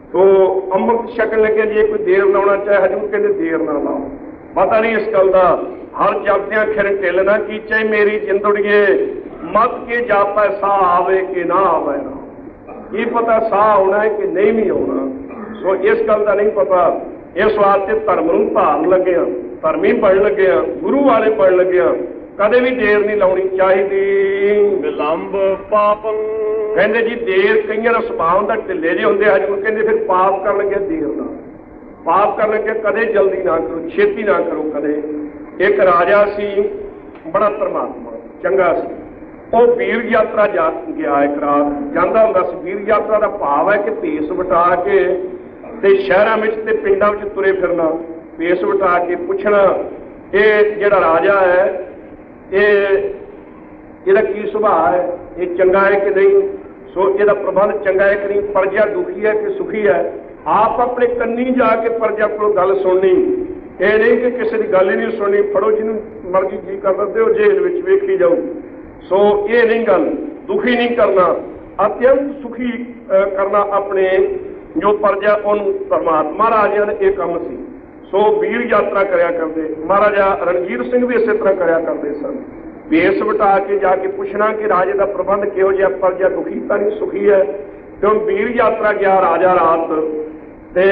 तो ਅੰਮ੍ਰਿਤ ਛਕਣ ਲੱਗੇ ਜੇ ਕੋਈ ਦੇਰ ਲਾਉਣਾ ਚਾਹੇ ਹਜੂਰ ਕਹਿੰਦੇ ਦੇਰ ਨਾ ਲਾਓ। ਪਤਾ ਨਹੀਂ ਇਸ ਗੱਲ ਦਾ ਹਰ ਜਪਦਿਆਂ ਖਿਰ ਢਿੱਲ ਨਾ ਕੀਚੇ ਮੇਰੀ ਜਿੰਦੜੀਏ ਮਤ ਕੇ ਜਾਪੈ ਸਾਹ ਆਵੇ ਕਿ ਨਾ ਆਵੇ ਨਾ। ਕੀ ਪਤਾ ਸਾਹ ਆਉਣਾ ਹੈ ਕਿ ਨਹੀਂ ਵੀ ਆਉਣਾ। ਸੋ ਇਸ ਗੱਲ ਦਾ ਨਹੀਂ ਪਤਾ। ਇਸ ਵਾਸਤੇ ਧਰਮ ਨੂੰ ਧਾਰਨ ਲੱਗੇ ਆ, ਧਰਮੀ ਪੜ੍ਹਨ ਲੱਗੇ ਆ, ਗੁਰੂ ਵਾਲੇ ਪੜ੍ਹਨ ਲੱਗੇ ਆ, ਕਦੇ ਵੀ ਦੇਰ ਨਹੀਂ ਲਾਉਣੀ ਚਾਹੀਦੀ। ਵਿਲੰਬ ਪਾਪੰ ਕਹਿੰਦੇ ਜੀ ਦੇਰ ਕਈਆਂ ਦਾ ਸੁਭਾਅ ਦਾ ਢਿੱਲੇ ਜਿਹੇ ਹੁੰਦੇ ਹਜੂਰ ਕਹਿੰਦੇ ਫਿਰ ਪਾਪ ਕਰਨ ਲੱਗੇ ਦੇਰ ਨਾਲ। ਪਾਪ ਕਰਨ ਲੱਗੇ ਕਦੇ ਜਲਦੀ ਨਾ ਕਰੋ, ਛੇਤੀ ਨਾ ਕਰੋ ਕਦੇ। ਇੱਕ ਰਾਜਾ ਸੀ ਬੜਾ ਧਰਮਾਤਮਾ ਚੰਗਾ ਸੀ, ਉਹ ਵੀਰ ਯਾਤਰਾ ਜਾ ਗਿਆ ਇੱਕ ਰਾਤ ਜਾਂਦਾ ਹੁੰਦਾ ਸੀ। ਵੀਰ ਯਾਤਰਾ ਦਾ ਭਾਵ ਹੈ ਕਿ ਭੇਸ ਵਟਾ ਕੇ ਤੇ ਸ਼ਹਿਰਾਂ ਵਿੱਚ ਤੇ ਪਿੰਡਾਂ ਵਿੱਚ ਤੁਰੇ ਫਿਰਨਾ, ਭੇਸ ਵਟਾ ਕੇ ਪੁੱਛਣਾ ਇਹ ਜਿਹੜਾ ਰਾਜਾ ਹੈ ਇਹ ਇਹਦਾ ਕੀ ਸੁਭਾਅ ਹੈ, ਇਹ ਚੰਗਾ ਹੈ ਕਿ ਨਹੀਂ। ਸੋ ਇਹਦਾ ਪ੍ਰਬੰਧ ਚੰਗਾ ਹੈ ਕਿ ਨਹੀਂ, ਪ੍ਰਜਾ ਦੁਖੀ ਹੈ ਕਿ ਸੁਖੀ ਹੈ। ਆਪ ਆਪਣੇ ਕੰਨੀ ਜਾ ਕੇ ਪ੍ਰਜਾ ਕੋਲੋਂ ਗੱਲ ਸੁਣਨੀ, ਇਹ ਨਹੀਂ ਕਿ ਕਿਸੇ ਦੀ ਗੱਲ ਹੀ ਨਹੀਂ ਸੁਣਨੀ, ਫੜੋ ਜਿਹਨੂੰ ਮਰਜ਼ੀ ਜੀ ਕਰਦਾ ਦਿਓ ਜੇਲ੍ਹ ਵਿੱਚ ਵੇਖੀ ਜਾਓ। ਸੋ ਇਹ ਨਹੀਂ ਗੱਲ, ਦੁਖੀ ਨਹੀਂ ਕਰਨਾ, ਅਤਿਅੰਤ ਸੁਖੀ ਕਰਨਾ ਆਪਣੇ ਜੋ ਪ੍ਰਜਾ ਉਹਨੂੰ। ਪਰਮਾਤਮਾ ਰਾਜਿਆਂ ਦਾ ਇਹ ਕੰਮ ਸੀ। ਸੋ ਵੀਰ ਯਾਤਰਾ ਕਰਿਆ ਕਰਦੇ। ਮਹਾਰਾਜਾ ਰਣਜੀਤ ਸਿੰਘ ਵੀ ਇਸੇ ਤਰ੍ਹਾਂ ਕਰਿਆ ਕਰਦੇ ਸਨ। ਭੇਸ ਵਟਾ ਕੇ ਜਾ ਕੇ ਪੁੱਛਣਾ ਕਿ ਰਾਜੇ ਦਾ ਪ੍ਰਬੰਧ ਕਿਹੋ ਜਿਹਾ, ਪ੍ਰਜਾ ਦੁਖੀ ਤਾਂ ਨਹੀਂ ਸੁਖੀ ਹੈ। ਕਿਉਂ ਵੀਰ ਯਾਤਰਾ ਗਿਆ ਰਾਜਾ ਰਾਤ ਤੇ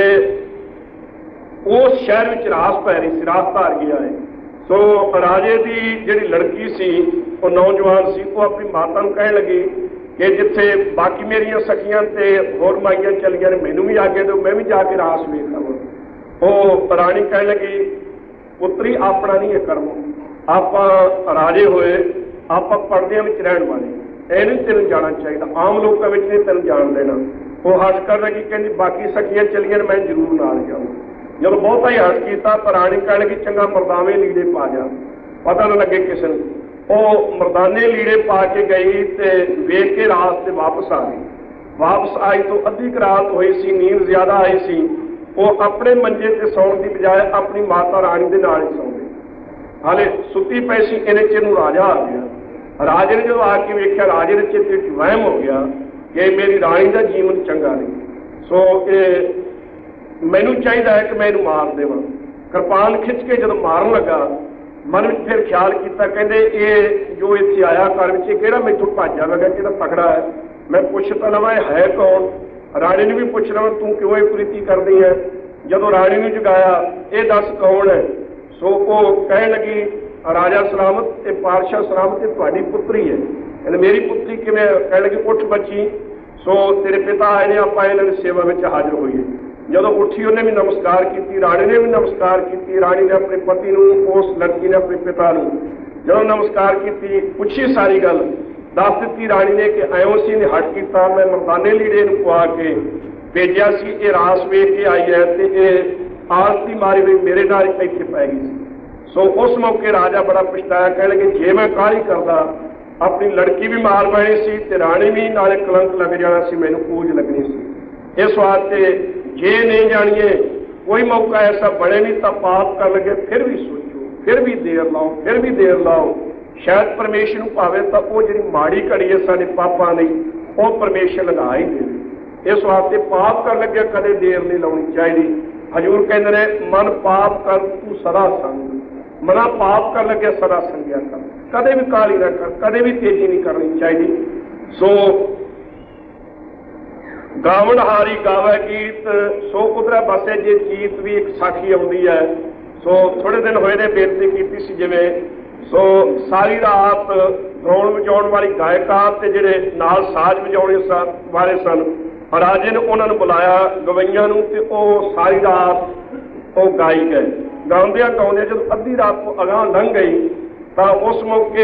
ਉਸ ਸ਼ਹਿਰ ਵਿੱਚ ਰਾਸ ਪੈ ਰਹੀ ਸੀ, ਰਾਸ ਧਾਰ ਗਿਆ ਹੈ। ਸੋ ਰਾਜੇ ਦੀ ਜਿਹੜੀ ਲੜਕੀ ਸੀ ਉਹ ਨੌਜਵਾਨ ਸੀ, ਉਹ ਆਪਣੀ ਮਾਤਾ ਨੂੰ ਕਹਿਣ ਲੱਗੀ ਕਿ ਜਿੱਥੇ ਬਾਕੀ ਮੇਰੀਆਂ ਸਖੀਆਂ ਤੇ ਹੋਰ ਮਾਈਆਂ ਚਲੀਆਂ ਨੇ ਮੈਨੂੰ ਵੀ ਆਗੇ ਦਿਓ, ਮੈਂ ਵੀ ਜਾ ਕੇ ਰਾਸ ਵੇਖ ਲਵਾਂ। ਉਹ ਰਾਣੀ ਕਹਿਣ ਲੱਗੀ ਪੁੱਤਰੀ ਆਪਣਾ ਨਹੀਂ ਇਹ ਕਰਮ, ਆਪਾਂ ਰਾਜੇ ਹੋਏ, ਆਪਾਂ ਪਰਦਿਆਂ ਵਿੱਚ ਰਹਿਣ ਵਾਲੇ, ਇਹ ਨਹੀਂ ਤੈਨੂੰ ਜਾਣਾ ਚਾਹੀਦਾ, ਆਮ ਲੋਕਾਂ ਵਿੱਚ ਨਹੀਂ ਤੈਨੂੰ ਜਾਣ ਦੇਣਾ। ਉਹ ਹੱਸ ਕਰ ਲੱਗੀ ਕਹਿੰਦੀ ਬਾਕੀ ਸਖੀਆਂ ਚਲੀਆਂ ਮੈਂ ਜ਼ਰੂਰ ਨਾਲ ਜਾਊਂ। ਜਦੋਂ ਬਹੁਤਾ ਹੀ ਹੱਸ ਕੀਤਾ ਤਾਂ ਰਾਣੀ ਕਹਿਣ ਲੱਗੀ ਚੰਗਾ ਮਰਦਾਵੇਂ ਲੀੜੇ ਪਾ ਜਾ, ਪਤਾ ਨਾ ਲੱਗੇ ਕਿਸੇ ਨੂੰ। ਉਹ ਮਰਦਾਨੇ ਲੀੜੇ ਪਾ ਕੇ ਗਈ ਤੇ ਵੇਖ ਕੇ ਰਾਤ ਤੇ ਵਾਪਸ ਆ ਗਈ। ਵਾਪਸ ਆਈ ਤੋਂ ਅੱਧੀ ਕੁ ਰਾਤ ਹੋਈ ਸੀ, ਨੀਂਦ ਜ਼ਿਆਦਾ ਆਈ ਸੀ। ਉਹ ਆਪਣੇ ਮੰਜੇ ਤੇ ਸੌਣ ਦੀ ਬਜਾਏ ਆਪਣੀ ਮਾਤਾ ਰਾਣੀ ਦੇ ਨਾਲ ਹੀ ਸੌਂ ਗਈ। ਹਾਲੇ ਸੁੱਤੀ ਪਈ ਸੀ, ਇਹਨੇ ਚਿਰ ਨੂੰ ਰਾਜਾ ਆ ਗਿਆ। ਰਾਜੇ ਨੇ ਜਦੋਂ ਆ ਕੇ ਵੇਖਿਆ, ਰਾਜੇ ਦੇ ਚਿੱਤ ਵਿੱਚ ਵਹਿਮ ਹੋ ਗਿਆ ਕਿ ਮੇਰੀ ਰਾਣੀ ਦਾ ਜੀਵਨ ਚੰਗਾ ਨਹੀਂ। ਸੋ ਇਹ ਮੈਨੂੰ ਚਾਹੀਦਾ ਹੈ ਕਿ ਮੈਂ ਇਹਨੂੰ ਮਾਰ ਦੇਵਾਂ। ਕਿਰਪਾਨ ਖਿੱਚ ਕੇ ਜਦੋਂ ਮਾਰਨ ਲੱਗਾ, ਮਨ ਵਿੱਚ ਫਿਰ ਖਿਆਲ ਕੀਤਾ, ਕਹਿੰਦੇ ਇਹ ਜੋ ਇੱਥੇ ਆਇਆ ਘਰ ਵਿੱਚ ਇਹ ਕਿਹੜਾ ਮੈਥੋਂ ਭੱਜ ਜਾਵੇਗਾ, ਕਿਹੜਾ ਤਕੜਾ ਹੈ, ਮੈਂ ਪੁੱਛ ਤਾਂ ਲਵਾਂ ਇਹ ਹੈ ਕੌਣ। ਰਾਣੀ ਨੂੰ ਵੀ ਪੁੱਛ ਲਵਾਂ ਤੂੰ ਕਿਉਂ ਇਹ ਪ੍ਰੀਤੀ ਕਰਦੀ ਹੈ। ਜਦੋਂ ਰਾਣੀ ਨੂੰ ਜਗਾਇਆ ਇਹ ਦੱਸ ਕੌਣ ਹੈ। ਸੋ ਉਹ ਕਹਿਣ ਲੱਗੀ ਰਾਜਾ ਸਲਾਮਤ ਤੇ ਪਾਤਸ਼ਾਹ ਸਲਾਮਤ ਇਹ ਤੁਹਾਡੀ ਪੁੱਤਰੀ ਹੈ। ਕਹਿੰਦੇ ਮੇਰੀ ਪੁੱਤਰੀ ਕਿਵੇਂ? ਕਹਿਣ ਲੱਗੀ ਉੱਠ ਬੱਚੀ, ਸੋ ਤੇਰੇ ਪਿਤਾ ਆਏ ਨੇ, ਆਪਾਂ ਇਹਨਾਂ ਦੀ ਸੇਵਾ ਵਿੱਚ ਹਾਜ਼ਰ ਹੋਈਏ। ਜਦੋਂ ਉੱਠੀ ਉਹਨੇ ਵੀ ਨਮਸਕਾਰ ਕੀਤੀ, ਰਾਣੀ ਨੇ ਵੀ ਨਮਸਕਾਰ ਕੀਤੀ। ਰਾਣੀ ਨੇ ਆਪਣੇ ਪਤੀ ਨੂੰ, ਉਸ ਲੜਕੀ ਨੇ ਆਪਣੇ ਪਿਤਾ ਨੂੰ ਜਦੋਂ ਨਮਸਕਾਰ ਕੀਤੀ, ਪੁੱਛੀ ਸਾਰੀ ਗੱਲ ਦੱਸ ਦਿੱਤੀ ਰਾਣੀ ਨੇ ਕਿ ਐਉਂ ਸੀ ਨੇ ਹੱਟ ਕੀਤਾ, ਮੈਂ ਮਰਦਾਨੇ ਲੀੜੇ ਨੂੰ ਪਵਾ ਕੇ ਭੇਜਿਆ ਸੀ, ਇਹ ਰਾਸ ਵੇਖ ਕੇ ਆਈ ਹੈ ਤੇ ਇਹ ਆਲਤੀ ਮਾਰੀ ਹੋਈ ਮੇਰੇ ਨਾਲ ਇੱਥੇ ਪੈ ਗਈ ਸੀ। ਸੋ ਉਸ ਮੌਕੇ ਰਾਜਾ ਬੜਾ ਪਛਤਾਇਆ, ਕਹਿਣ ਲੱਗੇ ਜੇ ਮੈਂ ਕਾਹਲੀ ਕਰਦਾ ਆਪਣੀ ਲੜਕੀ ਵੀ ਮਾਰ ਪੈਣੀ ਸੀ ਤੇ ਰਾਣੀ ਵੀ ਨਾਲੇ ਕਲੰਕ ਲੱਗ ਜਾਣਾ ਸੀ, ਮੈਨੂੰ ਪੂਜ ਲੱਗਣੀ ਸੀ। ਇਸ ਵਾਸਤੇ ਜੇ ਨਹੀਂ ਜਾਣੀਏ ਕੋਈ ਮੌਕਾ ਐਸਾ ਬਣੇ ਨਹੀਂ ਤਾਂ ਪਾਪ ਕਰਨ ਲੱਗੇ ਫਿਰ ਵੀ ਸੋਚੋ, ਫਿਰ ਵੀ ਦੇਰ ਲਾਓ, ਫਿਰ ਵੀ ਦੇਰ ਲਾਓ। ਸ਼ਾਇਦ ਪਰਮੇਸ਼ਰ ਨੂੰ ਭਾਵੇਂ ਤਾਂ ਉਹ ਜਿਹੜੀ ਮਾੜੀ ਘੜੀ ਹੈ ਸਾਡੇ ਪਾਪਾਂ ਦੀ ਉਹ ਪਰਮੇਸ਼ਰ ਲਗਾ ਹੀ ਦੇਵੇ। ਇਸ ਵਾਸਤੇ ਪਾਪ ਕਰਨ ਲੱਗੇ ਕਦੇ ਦੇਰ ਨਹੀਂ ਲਾਉਣੀ ਚਾਹੀਦੀ। ਹਜ਼ੂਰ ਕਹਿੰਦੇ ਨੇ ਮਨ ਪਾਪ ਕਰ ਤੂੰ ਸਦਾ ਸੰਗ, ਮਨਾ ਪਾਪ ਕਰਨ ਲੱਗੇ ਸਦਾ ਸੰਗਿਆ ਕਰ, ਕਦੇ ਵੀ ਕਾਹਲੀ ਨਾ ਕਰ, ਕਦੇ ਵੀ ਤੇਜ਼ੀ ਨਹੀਂ ਕਰਨੀ ਚਾਹੀਦੀ। ਸੋ ਗਾਵਣ ਹਾਰੀ ਗਾਵੇ ਗੀਤ, ਸੋ ਕੁਦਰਾ ਪਾਸੇ ਜੇ ਚੀਤ ਵੀ ਇੱਕ ਸਾਖੀ ਆਉਂਦੀ ਹੈ। ਸੋ ਥੋੜੇ ਦਿਨ ਹੋਏ ਨੇ ਬੇਨਤੀ ਕੀਤੀ ਸੀ ਜਿਵੇਂ, ਸੋ ਸਾਰੀ ਰਾਤ ਗਾਉਣ ਵਜਾਉਣ ਵਾਲੀ ਗਾਇਕਾ ਤੇ ਜਿਹੜੇ ਨਾਲ ਸਾਜ਼ ਵਜਾਉਣੇ ਸਨ ਵਾਲੇ ਸਨ, ਰਾਜੇ ਨੇ ਉਹਨਾਂ ਨੂੰ ਬੁਲਾਇਆ ਗਵਈਆਂ ਨੂੰ ਤੇ ਉਹ ਸਾਰੀ ਰਾਤ ਉਹ ਗਾਈ ਗਏ। ਗਾਉਂਦਿਆਂ ਗਾਉਂਦਿਆਂ ਜਦੋਂ ਅੱਧੀ ਰਾਤ ਤੋਂ ਅਗਾਂਹ ਲੰਘ ਗਈ ਤਾਂ ਉਸ ਮੌਕੇ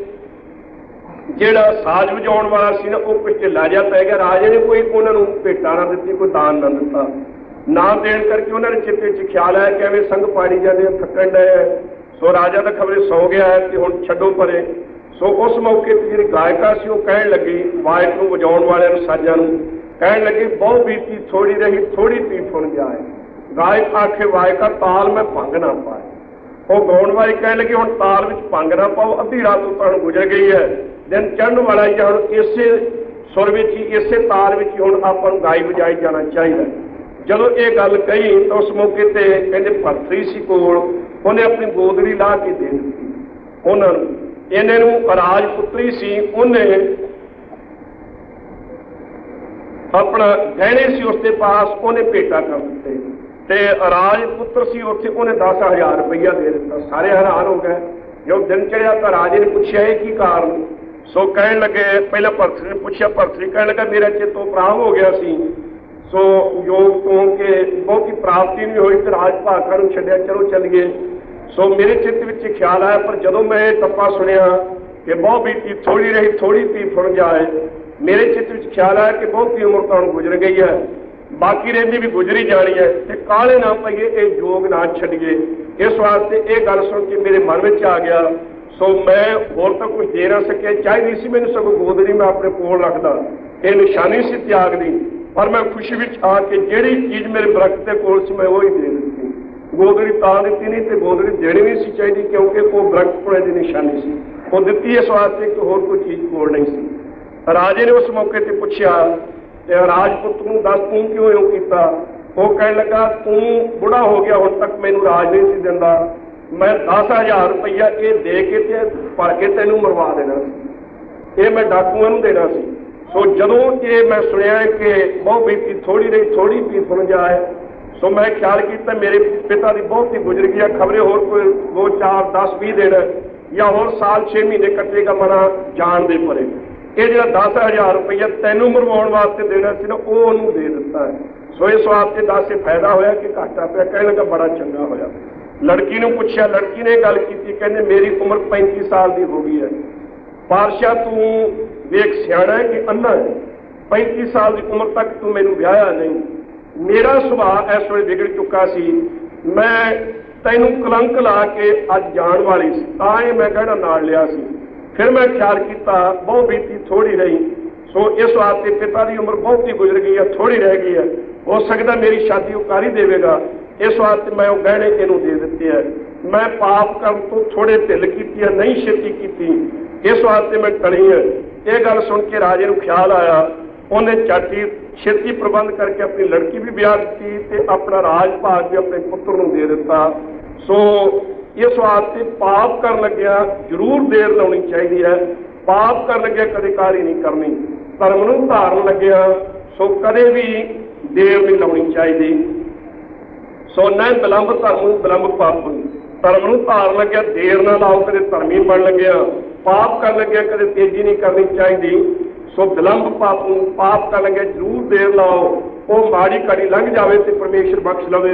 ਜਿਹੜਾ ਸਾਜ਼ ਵਜਾਉਣ ਵਾਲਾ ਸੀ ਨਾ ਉਹ ਪਿੱਛੇ ਲਾਜਾ ਪੈ ਗਿਆ। ਰਾਜੇ ਨੇ ਕੋਈ ਉਹਨਾਂ ਨੂੰ ਭੇਟਾ ਨਾ ਦਿੱਤੀ, ਕੋਈ ਦਾਨ ਨਾ ਦਿੱਤਾ। ਨਾ ਦੇਣ ਕਰਕੇ ਉਹਨਾਂ ਦੇ ਚਿੱਤੇ 'ਚ ਖਿਆਲ ਆਇਆ ਕਿ ਐਵੇਂ ਸੰਗ ਪਾੜੀ ਜਾਂਦੇ, ਥੱਕਣ ਡਏ। ਸੋ ਰਾਜਾ ਤਾਂ ਖਬਰੇ ਸੌ ਗਿਆ ਹੈ ਤੇ ਹੁਣ ਛੱਡੋ ਪਰੇ। ਸੋ ਉਸ ਮੌਕੇ ਤੇ ਜਿਹੜੀ ਗਾਇਕਾ ਸੀ ਉਹ ਕਹਿਣ ਲੱਗੀ ਵਾਇਕ ਨੂੰ ਵਜਾਉਣ ਵਾਲਿਆਂ ਨੂੰ, ਸਾਜ਼ਾਂ ਨੂੰ, ਕਹਿਣ ਲੱਗੀ ਬਹੁ ਬੀਤੀ ਥੋੜੀ ਰਹੀ ਥੋੜੀ ਪੀਠ ਹੁਣ ਜਾਏ। ਗਾਇਕ ਆਖੇ ਵਾਇਕਾ ਤਾਲ ਮੈਂ ਭੰਗ ਨਾ ਪਾਏ। ਉਹ ਗਾਉਣ ਵਾਲੀ ਕਹਿਣ ਲੱਗੀ ਹੁਣ ਤਾਲ ਵਿੱਚ ਭੰਗ ਨਾ ਪਾਓ, ਅੱਧੀ ਰਾਤ ਤੋਂ ਤੁਹਾਨੂੰ ਗੁਜ਼ਰ ਗਈ ਹੈ, ਦਿਨ ਚੜ੍ਹਨ ਵਾਲਾ ਹੀ ਹੁਣ ਇਸੇ ਸੁਰ ਵਿੱਚ ਹੀ, ਇਸੇ ਤਾਲ ਵਿੱਚ ਹੀ ਹੁਣ ਆਪਾਂ ਨੂੰ ਗਾਈ ਵਜਾਈ ਜਾਣਾ ਚਾਹੀਦਾ। ਜਦੋਂ ਇਹ ਗੱਲ ਕਹੀ ਤਾਂ ਉਸ ਮੌਕੇ ਤੇ ਕਹਿੰਦੇ ਭਰਤਰੀ ਸੀ ਕੋਲ, ਉਹਨੇ ਆਪਣੀ ਗੋਦੜੀ ਲਾ ਕੇ ਦੇ ਦਿੱਤੀ ਉਹਨਾਂ ਨੂੰ। ਇਹਨੇ ਨੂੰ ਰਾਜਪੁੱਤਰੀ ਸੀ, ਉਹਨੇ ਆਪਣਾ ਗਹਿਣੇ ਸੀ ਉਸਦੇ ਪਾਸ, ਉਹਨੇ ਭੇਟਾ ਕਰ ਦਿੱਤੇ। ਤੇ ਰਾਜਪੁੱਤਰ ਸੀ ਉੱਥੇ, ਉਹਨੇ ਦਸ ਹਜ਼ਾਰ ਰੁਪਈਆ ਦੇ ਦਿੱਤਾ। ਸਾਰੇ ਹੈਰਾਨ ਹੋ ਗਏ। ਜਦੋਂ ਦਿਨ ਚੜਿਆ ਤਾਂ ਰਾਜੇ ਨੇ ਪੁੱਛਿਆ ਇਹ ਕੀ ਕਾਰਨ? ਸੋ ਕਹਿਣ ਲੱਗੇ, ਪਹਿਲਾਂ ਭਰਤਰੀ ਨੇ ਪੁੱਛਿਆ, ਭਰਤਰੀ ਕਹਿਣ ਲੱਗਾ ਮੇਰਾ ਚਿੱਤੋਂ ਪ੍ਰਾਪ ਹੋ ਗਿਆ ਸੀ, ਸੋ ਯੋਗ ਤੋਂ ਕਿ ਬਹੁਤੀ ਪ੍ਰਾਪਤੀ ਨਹੀਂ ਹੋਈ ਤੇ ਰਾਜ ਭਾਖਾਂ ਨੂੰ ਛੱਡਿਆ, ਚਲੋ ਚੱਲੀਏ। ਸੋ ਮੇਰੇ ਚਿੱਤ ਵਿੱਚ ਖਿਆਲ ਆਇਆ, ਪਰ ਜਦੋਂ ਮੈਂ ਇਹ ਟੱਪਾ ਸੁਣਿਆ ਕਿ ਬਹੁ ਬੀਤੀ ਥੋੜੀ ਰਹੀ ਥੋੜੀ ਪੀ ਫੁੜ ਜਾਏ, ਮੇਰੇ ਚਿੱਤ ਵਿੱਚ ਖਿਆਲ ਆਇਆ ਕਿ ਬਹੁਤੀ ਉਮਰ ਤਾਂ ਹੁਣ ਗੁਜ਼ਰ ਗਈ ਹੈ, ਬਾਕੀ ਰਹਿੰਦੀ ਵੀ ਗੁਜ਼ਰੀ ਜਾਣੀ ਹੈ, ਤੇ ਕਾਲੇ ਨਾ ਪਈਏ, ਇਹ ਯੋਗ ਨਾ ਛੱਡੀਏ। ਇਸ ਵਾਸਤੇ ਇਹ ਗੱਲ ਸੁਣ ਕੇ ਮੇਰੇ ਮਨ ਵਿੱਚ ਆ ਗਿਆ। ਸੋ ਮੈਂ ਹੋਰ ਤਾਂ ਕੁਝ ਦੇ ਨਾ ਸਕਿਆ, ਚਾਹੀਦੀ ਸੀ ਮੈਨੂੰ ਸਗੋਂ ਗੋਦੜੀ ਮੈਂ ਆਪਣੇ ਕੋਲ ਰੱਖਦਾ, ਇਹ ਨਿਸ਼ਾਨੀ ਸੀ ਤਿਆਗ ਦੀ। ਪਰ ਮੈਂ ਖੁਸ਼ੀ ਵਿੱਚ ਆ ਕੇ ਜਿਹੜੀ ਚੀਜ਼ ਮੇਰੇ ਬਰਕਤ ਦੇ ਕੋਲ ਸੀ ਮੈਂ ਉਹ ਹੀ ਦੇ ਦਿੱਤੀ। ਗੋਦੜੀ ਤਾਂ ਦਿੱਤੀ ਨਹੀਂ ਤੇ ਗੋਦੜੀ ਦੇਣੀ ਨਹੀਂ ਸੀ ਚਾਹੀਦੀ, ਕਿਉਂਕਿ ਉਹ ਬਰਕਤ ਪੁਣੇ ਦੀ ਨਿਸ਼ਾਨੀ ਸੀ, ਉਹ ਦਿੱਤੀ ਇਸ ਵਾਸਤੇ ਕਿ ਹੋਰ ਕੋਈ ਚੀਜ਼ ਕੋਲ ਨਹੀਂ ਸੀ। ਰਾਜੇ ਨੇ ਉਸ ਮੌਕੇ ਤੇ ਪੁੱਛਿਆ ਤੇ ਰਾਜਪੁੱਤ ਨੂੰ ਦੱਸ ਤੂੰ ਕਿਉਂ ਇਉਂ ਕੀਤਾ? ਉਹ ਕਹਿਣ ਲੱਗਾ ਤੂੰ ਬੁੜਾ ਹੋ ਗਿਆ, ਹੁਣ ਤੱਕ ਮੈਨੂੰ ਰਾਜ ਨਹੀਂ ਸੀ ਦਿੰਦਾ, ਮੈਂ ਦਸ ਹਜ਼ਾਰ ਰੁਪਈਆ ਇਹ ਦੇ ਕੇ ਤੇ ਭਰ ਕੇ ਤੈਨੂੰ ਮਰਵਾ ਦੇਣਾ ਸੀ, ਇਹ ਮੈਂ ਡਾਕੂਆਂ ਨੂੰ ਦੇਣਾ ਸੀ। ਸੋ ਜਦੋਂ ਇਹ ਮੈਂ ਸੁਣਿਆ ਕਿ ਬਹੁ ਬੀਤੀ ਥੋੜੀ ਰਹੀ ਥੋੜੀ ਪੀ ਸੁਣ ਜਾਏ, ਸੋ ਮੈਂ ਖਿਆਲ ਕੀਤਾ ਮੇਰੇ ਪਿਤਾ ਦੀ ਬਹੁਤੀ ਗੁਜ਼ਰ ਗਈ, ਖਬਰੇ ਹੋਰ ਕੋਈ ਦੋ ਚਾਰ ਦਸ ਵੀਹ ਦਿਨ ਜਾਂ ਹੋਰ ਸਾਲ ਛੇ ਮਹੀਨੇ ਕੱਟੇਗਾ ਮਨਾ ਜਾਣ ਦੇ ਪਰੇ। ਇਹ ਜਿਹੜਾ ਦਸ ਹਜ਼ਾਰ ਰੁਪਈਆ ਤੈਨੂੰ ਮਰਵਾਉਣ ਵਾਸਤੇ ਦੇਣਾ ਸੀ ਨਾ, ਉਹ ਉਹਨੂੰ ਦੇ ਦਿੱਤਾ ਹੈ। ਸੋ ਇਸ ਵਾਸਤੇ ਦੱਸ ਇਹ ਫਾਇਦਾ ਹੋਇਆ ਕਿ ਘਾਟਾ ਪਿਆ? ਕਹਿਣ ਲੱਗਾ ਬੜਾ ਚੰਗਾ ਹੋਇਆ। ਲੜਕੀ ਨੂੰ ਪੁੱਛਿਆ, ਲੜਕੀ ਨੇ ਗੱਲ ਕੀਤੀ, ਕਹਿੰਦੇ ਮੇਰੀ ਉਮਰ ਪੈਂਤੀ ਸਾਲ ਦੀ ਹੋ ਗਈ ਹੈ, ਪਾਤਸ਼ਾਹ ਤੂੰ ਵੇਖ ਸਿਆਣਾ ਹੈ ਕਿ ਅੰਨਾ ਹੈ, ਪੈਂਤੀ ਸਾਲ ਦੀ ਉਮਰ ਤੱਕ ਤੂੰ ਮੈਨੂੰ ਵਿਆਹਿਆ ਨਹੀਂ, ਮੇਰਾ ਸੁਭਾਅ ਇਸ ਵੇਲੇ ਵਿਗੜ ਚੁੱਕਾ ਸੀ, ਮੈਂ ਤੈਨੂੰ ਕਲੰਕ ਲਾ ਕੇ ਅੱਜ ਜਾਣ ਵਾਲੀ ਸੀ, ਤਾਂ ਇਹ ਮੈਂ ਕਹਿਣਾ ਨਾਲ ਲਿਆ ਸੀ। ਫਿਰ ਮੈਂ ਖਿਆਲ ਕੀਤਾ ਬਹੁ ਬੀਤੀ ਥੋੜੀ ਰਹੀ, ਸੋ ਇਸ ਵਾਸਤੇ ਪਿਤਾ ਦੀ ਉਮਰ ਬਹੁਤੀ ਗੁਜ਼ਰ ਗਈ ਹੈ, ਥੋੜੀ ਰਹਿ ਗਈ ਹੈ, ਹੋ ਸਕਦਾ ਮੇਰੀ ਸ਼ਾਦੀ ਉਹ ਕਰ ਹੀ ਦੇਵੇਗਾ, ਇਸ ਵਾਸਤੇ ਮੈਂ ਉਹ ਗਹਿਣੇ ਇਹਨੂੰ ਦੇ ਦਿੱਤੇ ਹੈ। ਮੈਂ ਪਾਪ ਕਰਨ ਤੋਂ ਥੋੜੇ ਢਿੱਲ ਕੀਤੀ ਹੈ, ਨਹੀਂ ਛੇਤੀ ਕੀਤੀ, ਇਸ ਵਾਸਤੇ ਮੈਂ ਟਲੀ ਹੈ। ਇਹ ਗੱਲ ਸੁਣ ਕੇ ਰਾਜੇ ਨੂੰ ਖਿਆਲ ਆਇਆ, ਉਹਨੇ ਚਾਟੀ ਛੇਤੀ ਪ੍ਰਬੰਧ ਕਰਕੇ ਆਪਣੀ ਲੜਕੀ ਵੀ ਵਿਆਹ ਦਿੱਤੀ ਤੇ ਆਪਣਾ ਰਾਜ ਭਾਗ ਵੀ ਆਪਣੇ ਪੁੱਤਰ ਨੂੰ ਦੇ ਦਿੱਤਾ। ਸੋ ਇਸ ਵਾਸਤੇ ਪਾਪ ਕਰਨ ਲੱਗਿਆ ਜ਼ਰੂਰ ਦੇਰ ਲਾਉਣੀ ਚਾਹੀਦੀ ਹੈ, ਪਾਪ ਕਰਨ ਲੱਗਿਆ ਕਦੇ ਕਾਹਲੀ ਨਹੀਂ ਕਰਨੀ, ਧਰਮ ਨੂੰ ਧਾਰਨ ਲੱਗਿਆ ਸੋ ਕਦੇ ਵੀ ਦੇਰ ਨਹੀਂ ਲਾਉਣੀ ਚਾਹੀਦੀ। ਸੋ ਨਾ ਵਿਲੰਬ ਧਰਮ ਵਿਲੰਬ ਪਾਪ, ਧਰਮ ਨੂੰ ਧਾਰਨ ਲੱਗਿਆ ਦੇਰ ਨਾ ਲਾਓ, ਕਦੇ ਧਰਮੀ ਬਣ ਲੱਗਿਆ ਪਾਪ ਕਰਨ ਲੱਗਿਆ ਕਦੇ ਤੇਜ਼ੀ ਨਹੀਂ ਕਰਨੀ ਚਾਹੀਦੀ। ਸੋ ਵਿਲੰਬ ਪਾਪ ਨੂੰ ਪਾਪ ਕਰਨ ਲੱਗਿਆ ਜ਼ਰੂਰ ਦੇਰ ਲਾਓ, ਉਹ ਮਾੜੀ ਘੜੀ ਲੰਘ ਜਾਵੇ ਤੇ ਪਰਮੇਸ਼ਰ ਬਖਸ਼ ਲਵੇ।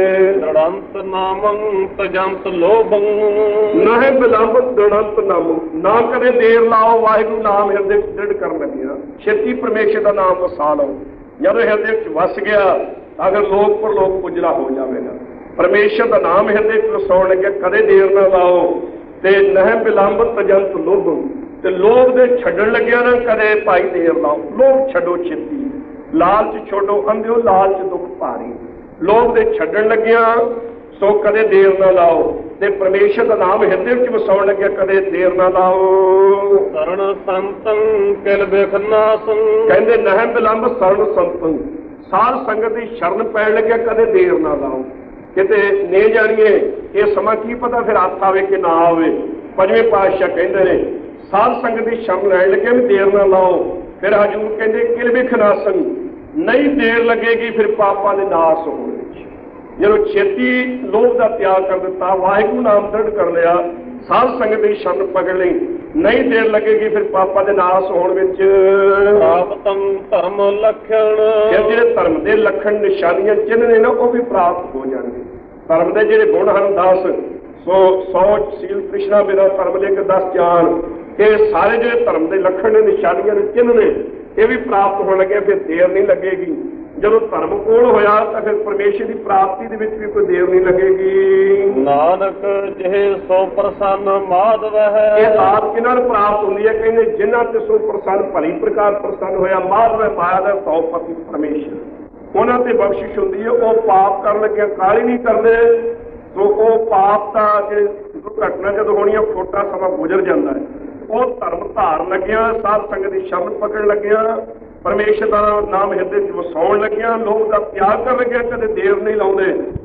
ਦੜੰਤ ਨਾਮੰ ਤਜੰਤ ਲੋਭੰ, ਨਾ ਹੈ ਵਿਲੰਬ ਦੜੰਤ ਨਾਮ, ਨਾ ਕਦੇ ਦੇਰ ਲਾਓ, ਵਾਹਿਗੁਰੂ ਨਾਮ ਹਿਰਦੇ ਵਿੱਚ ਦ੍ਰਿੜ ਕਰਨ ਲੱਗਿਆ, ਛੇਤੀ ਪਰਮੇਸ਼ਰ ਦਾ ਨਾਮ ਵਸਾ ਲਓ। ਜਦੋਂ ਹਿਰਦੇ ਵਿੱਚ ਵਸ ਗਿਆ ਅਗਰ ਲੋਕ ਪਰ ਲੋਕ ਪੁੱਜਲਾ ਹੋ ਜਾਵੇਗਾ। ਪਰਮੇਸ਼ਰ ਦਾ ਨਾਮ ਹਿਰਦੇ ਵਿੱਚ ਵਸਾਉਣ ਲੱਗਿਆ ਕਦੇ ਦੇਰ ਨਾ ਲਾਓ, ਤੇ ਨਹਿ ਵਿਲੰਬ ਤਜੰਤ ਲੋਭ, ਤੇ ਲੋਭ ਦੇ ਛੱਡਣ ਲੱਗਿਆ ਨਾ ਕਦੇ ਭਾਈ ਦੇਰ ਲਾਓ, ਲੋਭ ਛੱਡੋ ਛੇਤੀ, ਲਾਲਚ ਛੋੜੋ ਅੰਧਿਓ ਲਾਲਚ ਦੁੱਖ ਭਾਰੀ, ਲੋਭ ਦੇ ਛੱਡਣ ਲੱਗਿਆ ਸੋ ਕਦੇ ਦੇਰ ਨਾ ਲਾਓ, ਤੇ ਪਰਮੇਸ਼ਰ ਦਾ ਨਾਮ ਹਿਰਦੇ ਵਿੱਚ ਵਸਾਉਣ ਲੱਗਿਆ ਕਦੇ ਦੇਰ ਨਾ ਲਾਓ। ਸਰਣ ਸੰਤੰ ਕਿਲ ਬਿਖਨਾਸੰ, ਕਹਿੰਦੇ ਨਹਿ ਵਿਲੰਬ ਸਰਣ ਸੰਤੰ, ਸਾਧ ਸੰਗਤ ਦੀ ਸ਼ਰਨ ਪੈਣ ਲੱਗਿਆ ਕਦੇ ਦੇਰ ਨਾ ਲਾਓ, ਕਿਤੇ ਨੇ ਜਾਣੀਏ ਇਹ ਸਮਾਂ ਕੀ ਪਤਾ ਫਿਰ ਹੱਥ ਆਵੇ ਕਿ ਨਾ ਆਵੇ। ਪੰਜਵੇਂ ਪਾਤਸ਼ਾਹ ਕਹਿੰਦੇ ਨੇ ਸਾਧ ਸੰਗਤ ਦੀ ਸ਼ਰਨ ਲੈਣ ਲੱਗਿਆ ਵੀ ਦੇਰ ਨਾ ਲਾਓ। ਫਿਰ ਹਜ਼ੂਰ ਕਹਿੰਦੇ ਕਿਲ ਬਿਖਨਾਸੰ, ਨਹੀਂ ਦੇਰ ਲੱਗੇਗੀ ਫਿਰ ਪਾਪਾਂ ਦੇ ਨਾਸ ਹੋਣ ਵਿੱਚ। ਜਦੋਂ ਛੇਤੀ ਲੋਭ ਦਾ ਤਿਆਗ ਕਰ ਦਿੱਤਾ, ਵਾਹਿਗੁਰੂ ਨਾਮ ਦ੍ਰਿੜ ਕਰ ਲਿਆ, ਸਾਧ ਸੰਗਤ ਦੀ ਸ਼ਰਨ ਪਕੜ ਲਈ, ਨਹੀਂ ਦੇਰ ਲੱਗੇਗੀ ਫਿਰ ਪਾਪਾਂ ਦੇ ਨਾਸ ਹੋਣ ਵਿੱਚ। ਪ੍ਰਾਪਤੰ ਧਰਮ ਲਖਣ, ਜਿਹੜੇ ਧਰਮ ਦੇ ਲੱਖਣ ਨਿਸ਼ਾਨੀਆਂ ਚਿੰਨ੍ਹ ਨੇ ਨਾ ਉਹ ਵੀ ਪ੍ਰਾਪਤ ਹੋ ਜਾਣਗੇ। ਧਰਮ ਦੇ ਜਿਹੜੇ ਗੁਣ ਹਨ ਦਸ, ਸੋ ਸੌਚ ਸੀਲ ਕ੍ਰਿਸ਼ਨਾ ਬਿਨਾ ਧਰਮ ਲਿੰਗ ਦਸ ਜਾਨ, ਇਹ ਸਾਰੇ ਜਿਹੜੇ ਧਰਮ ਦੇ ਲੱਖਣ ਨੇ ਨਿਸ਼ਾਨੀਆਂ ਨੇ ਚਿੰਨ੍ਹ ਨੇ ਇਹ ਵੀ ਪ੍ਰਾਪਤ ਹੋਣ ਲੱਗੇ, ਫਿਰ ਦੇਰ ਨਹੀਂ ਲੱਗੇਗੀ। ਜਦੋਂ ਧਰਮ ਕੋਲ ਹੋਇਆ ਤਾਂ ਫਿਰ ਪਰਮੇਸ਼ਰ ਦੀ ਪ੍ਰਾਪਤੀ ਦੇ ਵਿੱਚ ਵੀ ਕੋਈ ਦੇਰ ਨਹੀਂ ਲੱਗੇਗੀ। ਨਾਨਕ ਜਿਹੇ ਸੋ ਪ੍ਰਸੰਨ ਮਾਧਵ ਹੈ, ਇਹ ਆਪ ਕਿਹਨਾਂ ਨੂੰ ਪ੍ਰਾਪਤ ਹੁੰਦੀ ਹੈ? ਕਹਿੰਦੇ ਜਿਨ੍ਹਾਂ ਤੇ ਸੋ ਪ੍ਰਸੰਨ ਭਲੀ ਪ੍ਰਕਾਰ ਪ੍ਰਸੰਨ ਹੋਇਆ, ਮਾਧਵ ਹੈ ਮਾਇਆ ਦਾ ਸੌ ਪਤੀ ਪਰਮੇਸ਼ਰ, ਉਹਨਾਂ ਤੇ ਬਖਸ਼ਿਸ਼ ਹੁੰਦੀ ਹੈ। ਉਹ ਪਾਪ ਕਰਨ ਲੱਗਿਆ ਕਾਹਲੀ ਨਹੀਂ ਕਰਦੇ, ਸੋ ਉਹ ਪਾਪ ਦਾ ਜਿਹੜੇ ਦੁਰਘਟਨਾ ਜਦੋਂ ਹੋਣੀ ਹੈ ਛੋਟਾ ਸਮਾਂ ਗੁਜ਼ਰ ਜਾਂਦਾ ਹੈ। ਉਹ ਧਰਮ ਧਾਰਨ ਲੱਗਿਆ, ਸਾਧ ਸੰਗਤ ਦੀ ਸ਼ਰਨ ਪਕੜ ਲੱਗਿਆ, ਪਰਮੇਸ਼ਰ ਦਾ ਨਾਮ ਹਿਰਦੇ 'ਚ ਵਸਾਉਣ ਲੱਗਿਆ, ਲੋਭ ਦਾ ਤਿਆਗ ਕਰਨ ਲੱਗਿਆ, ਕਦੇ ਦੇਰ ਨਹੀਂ ਲਾਉਂਦੇ।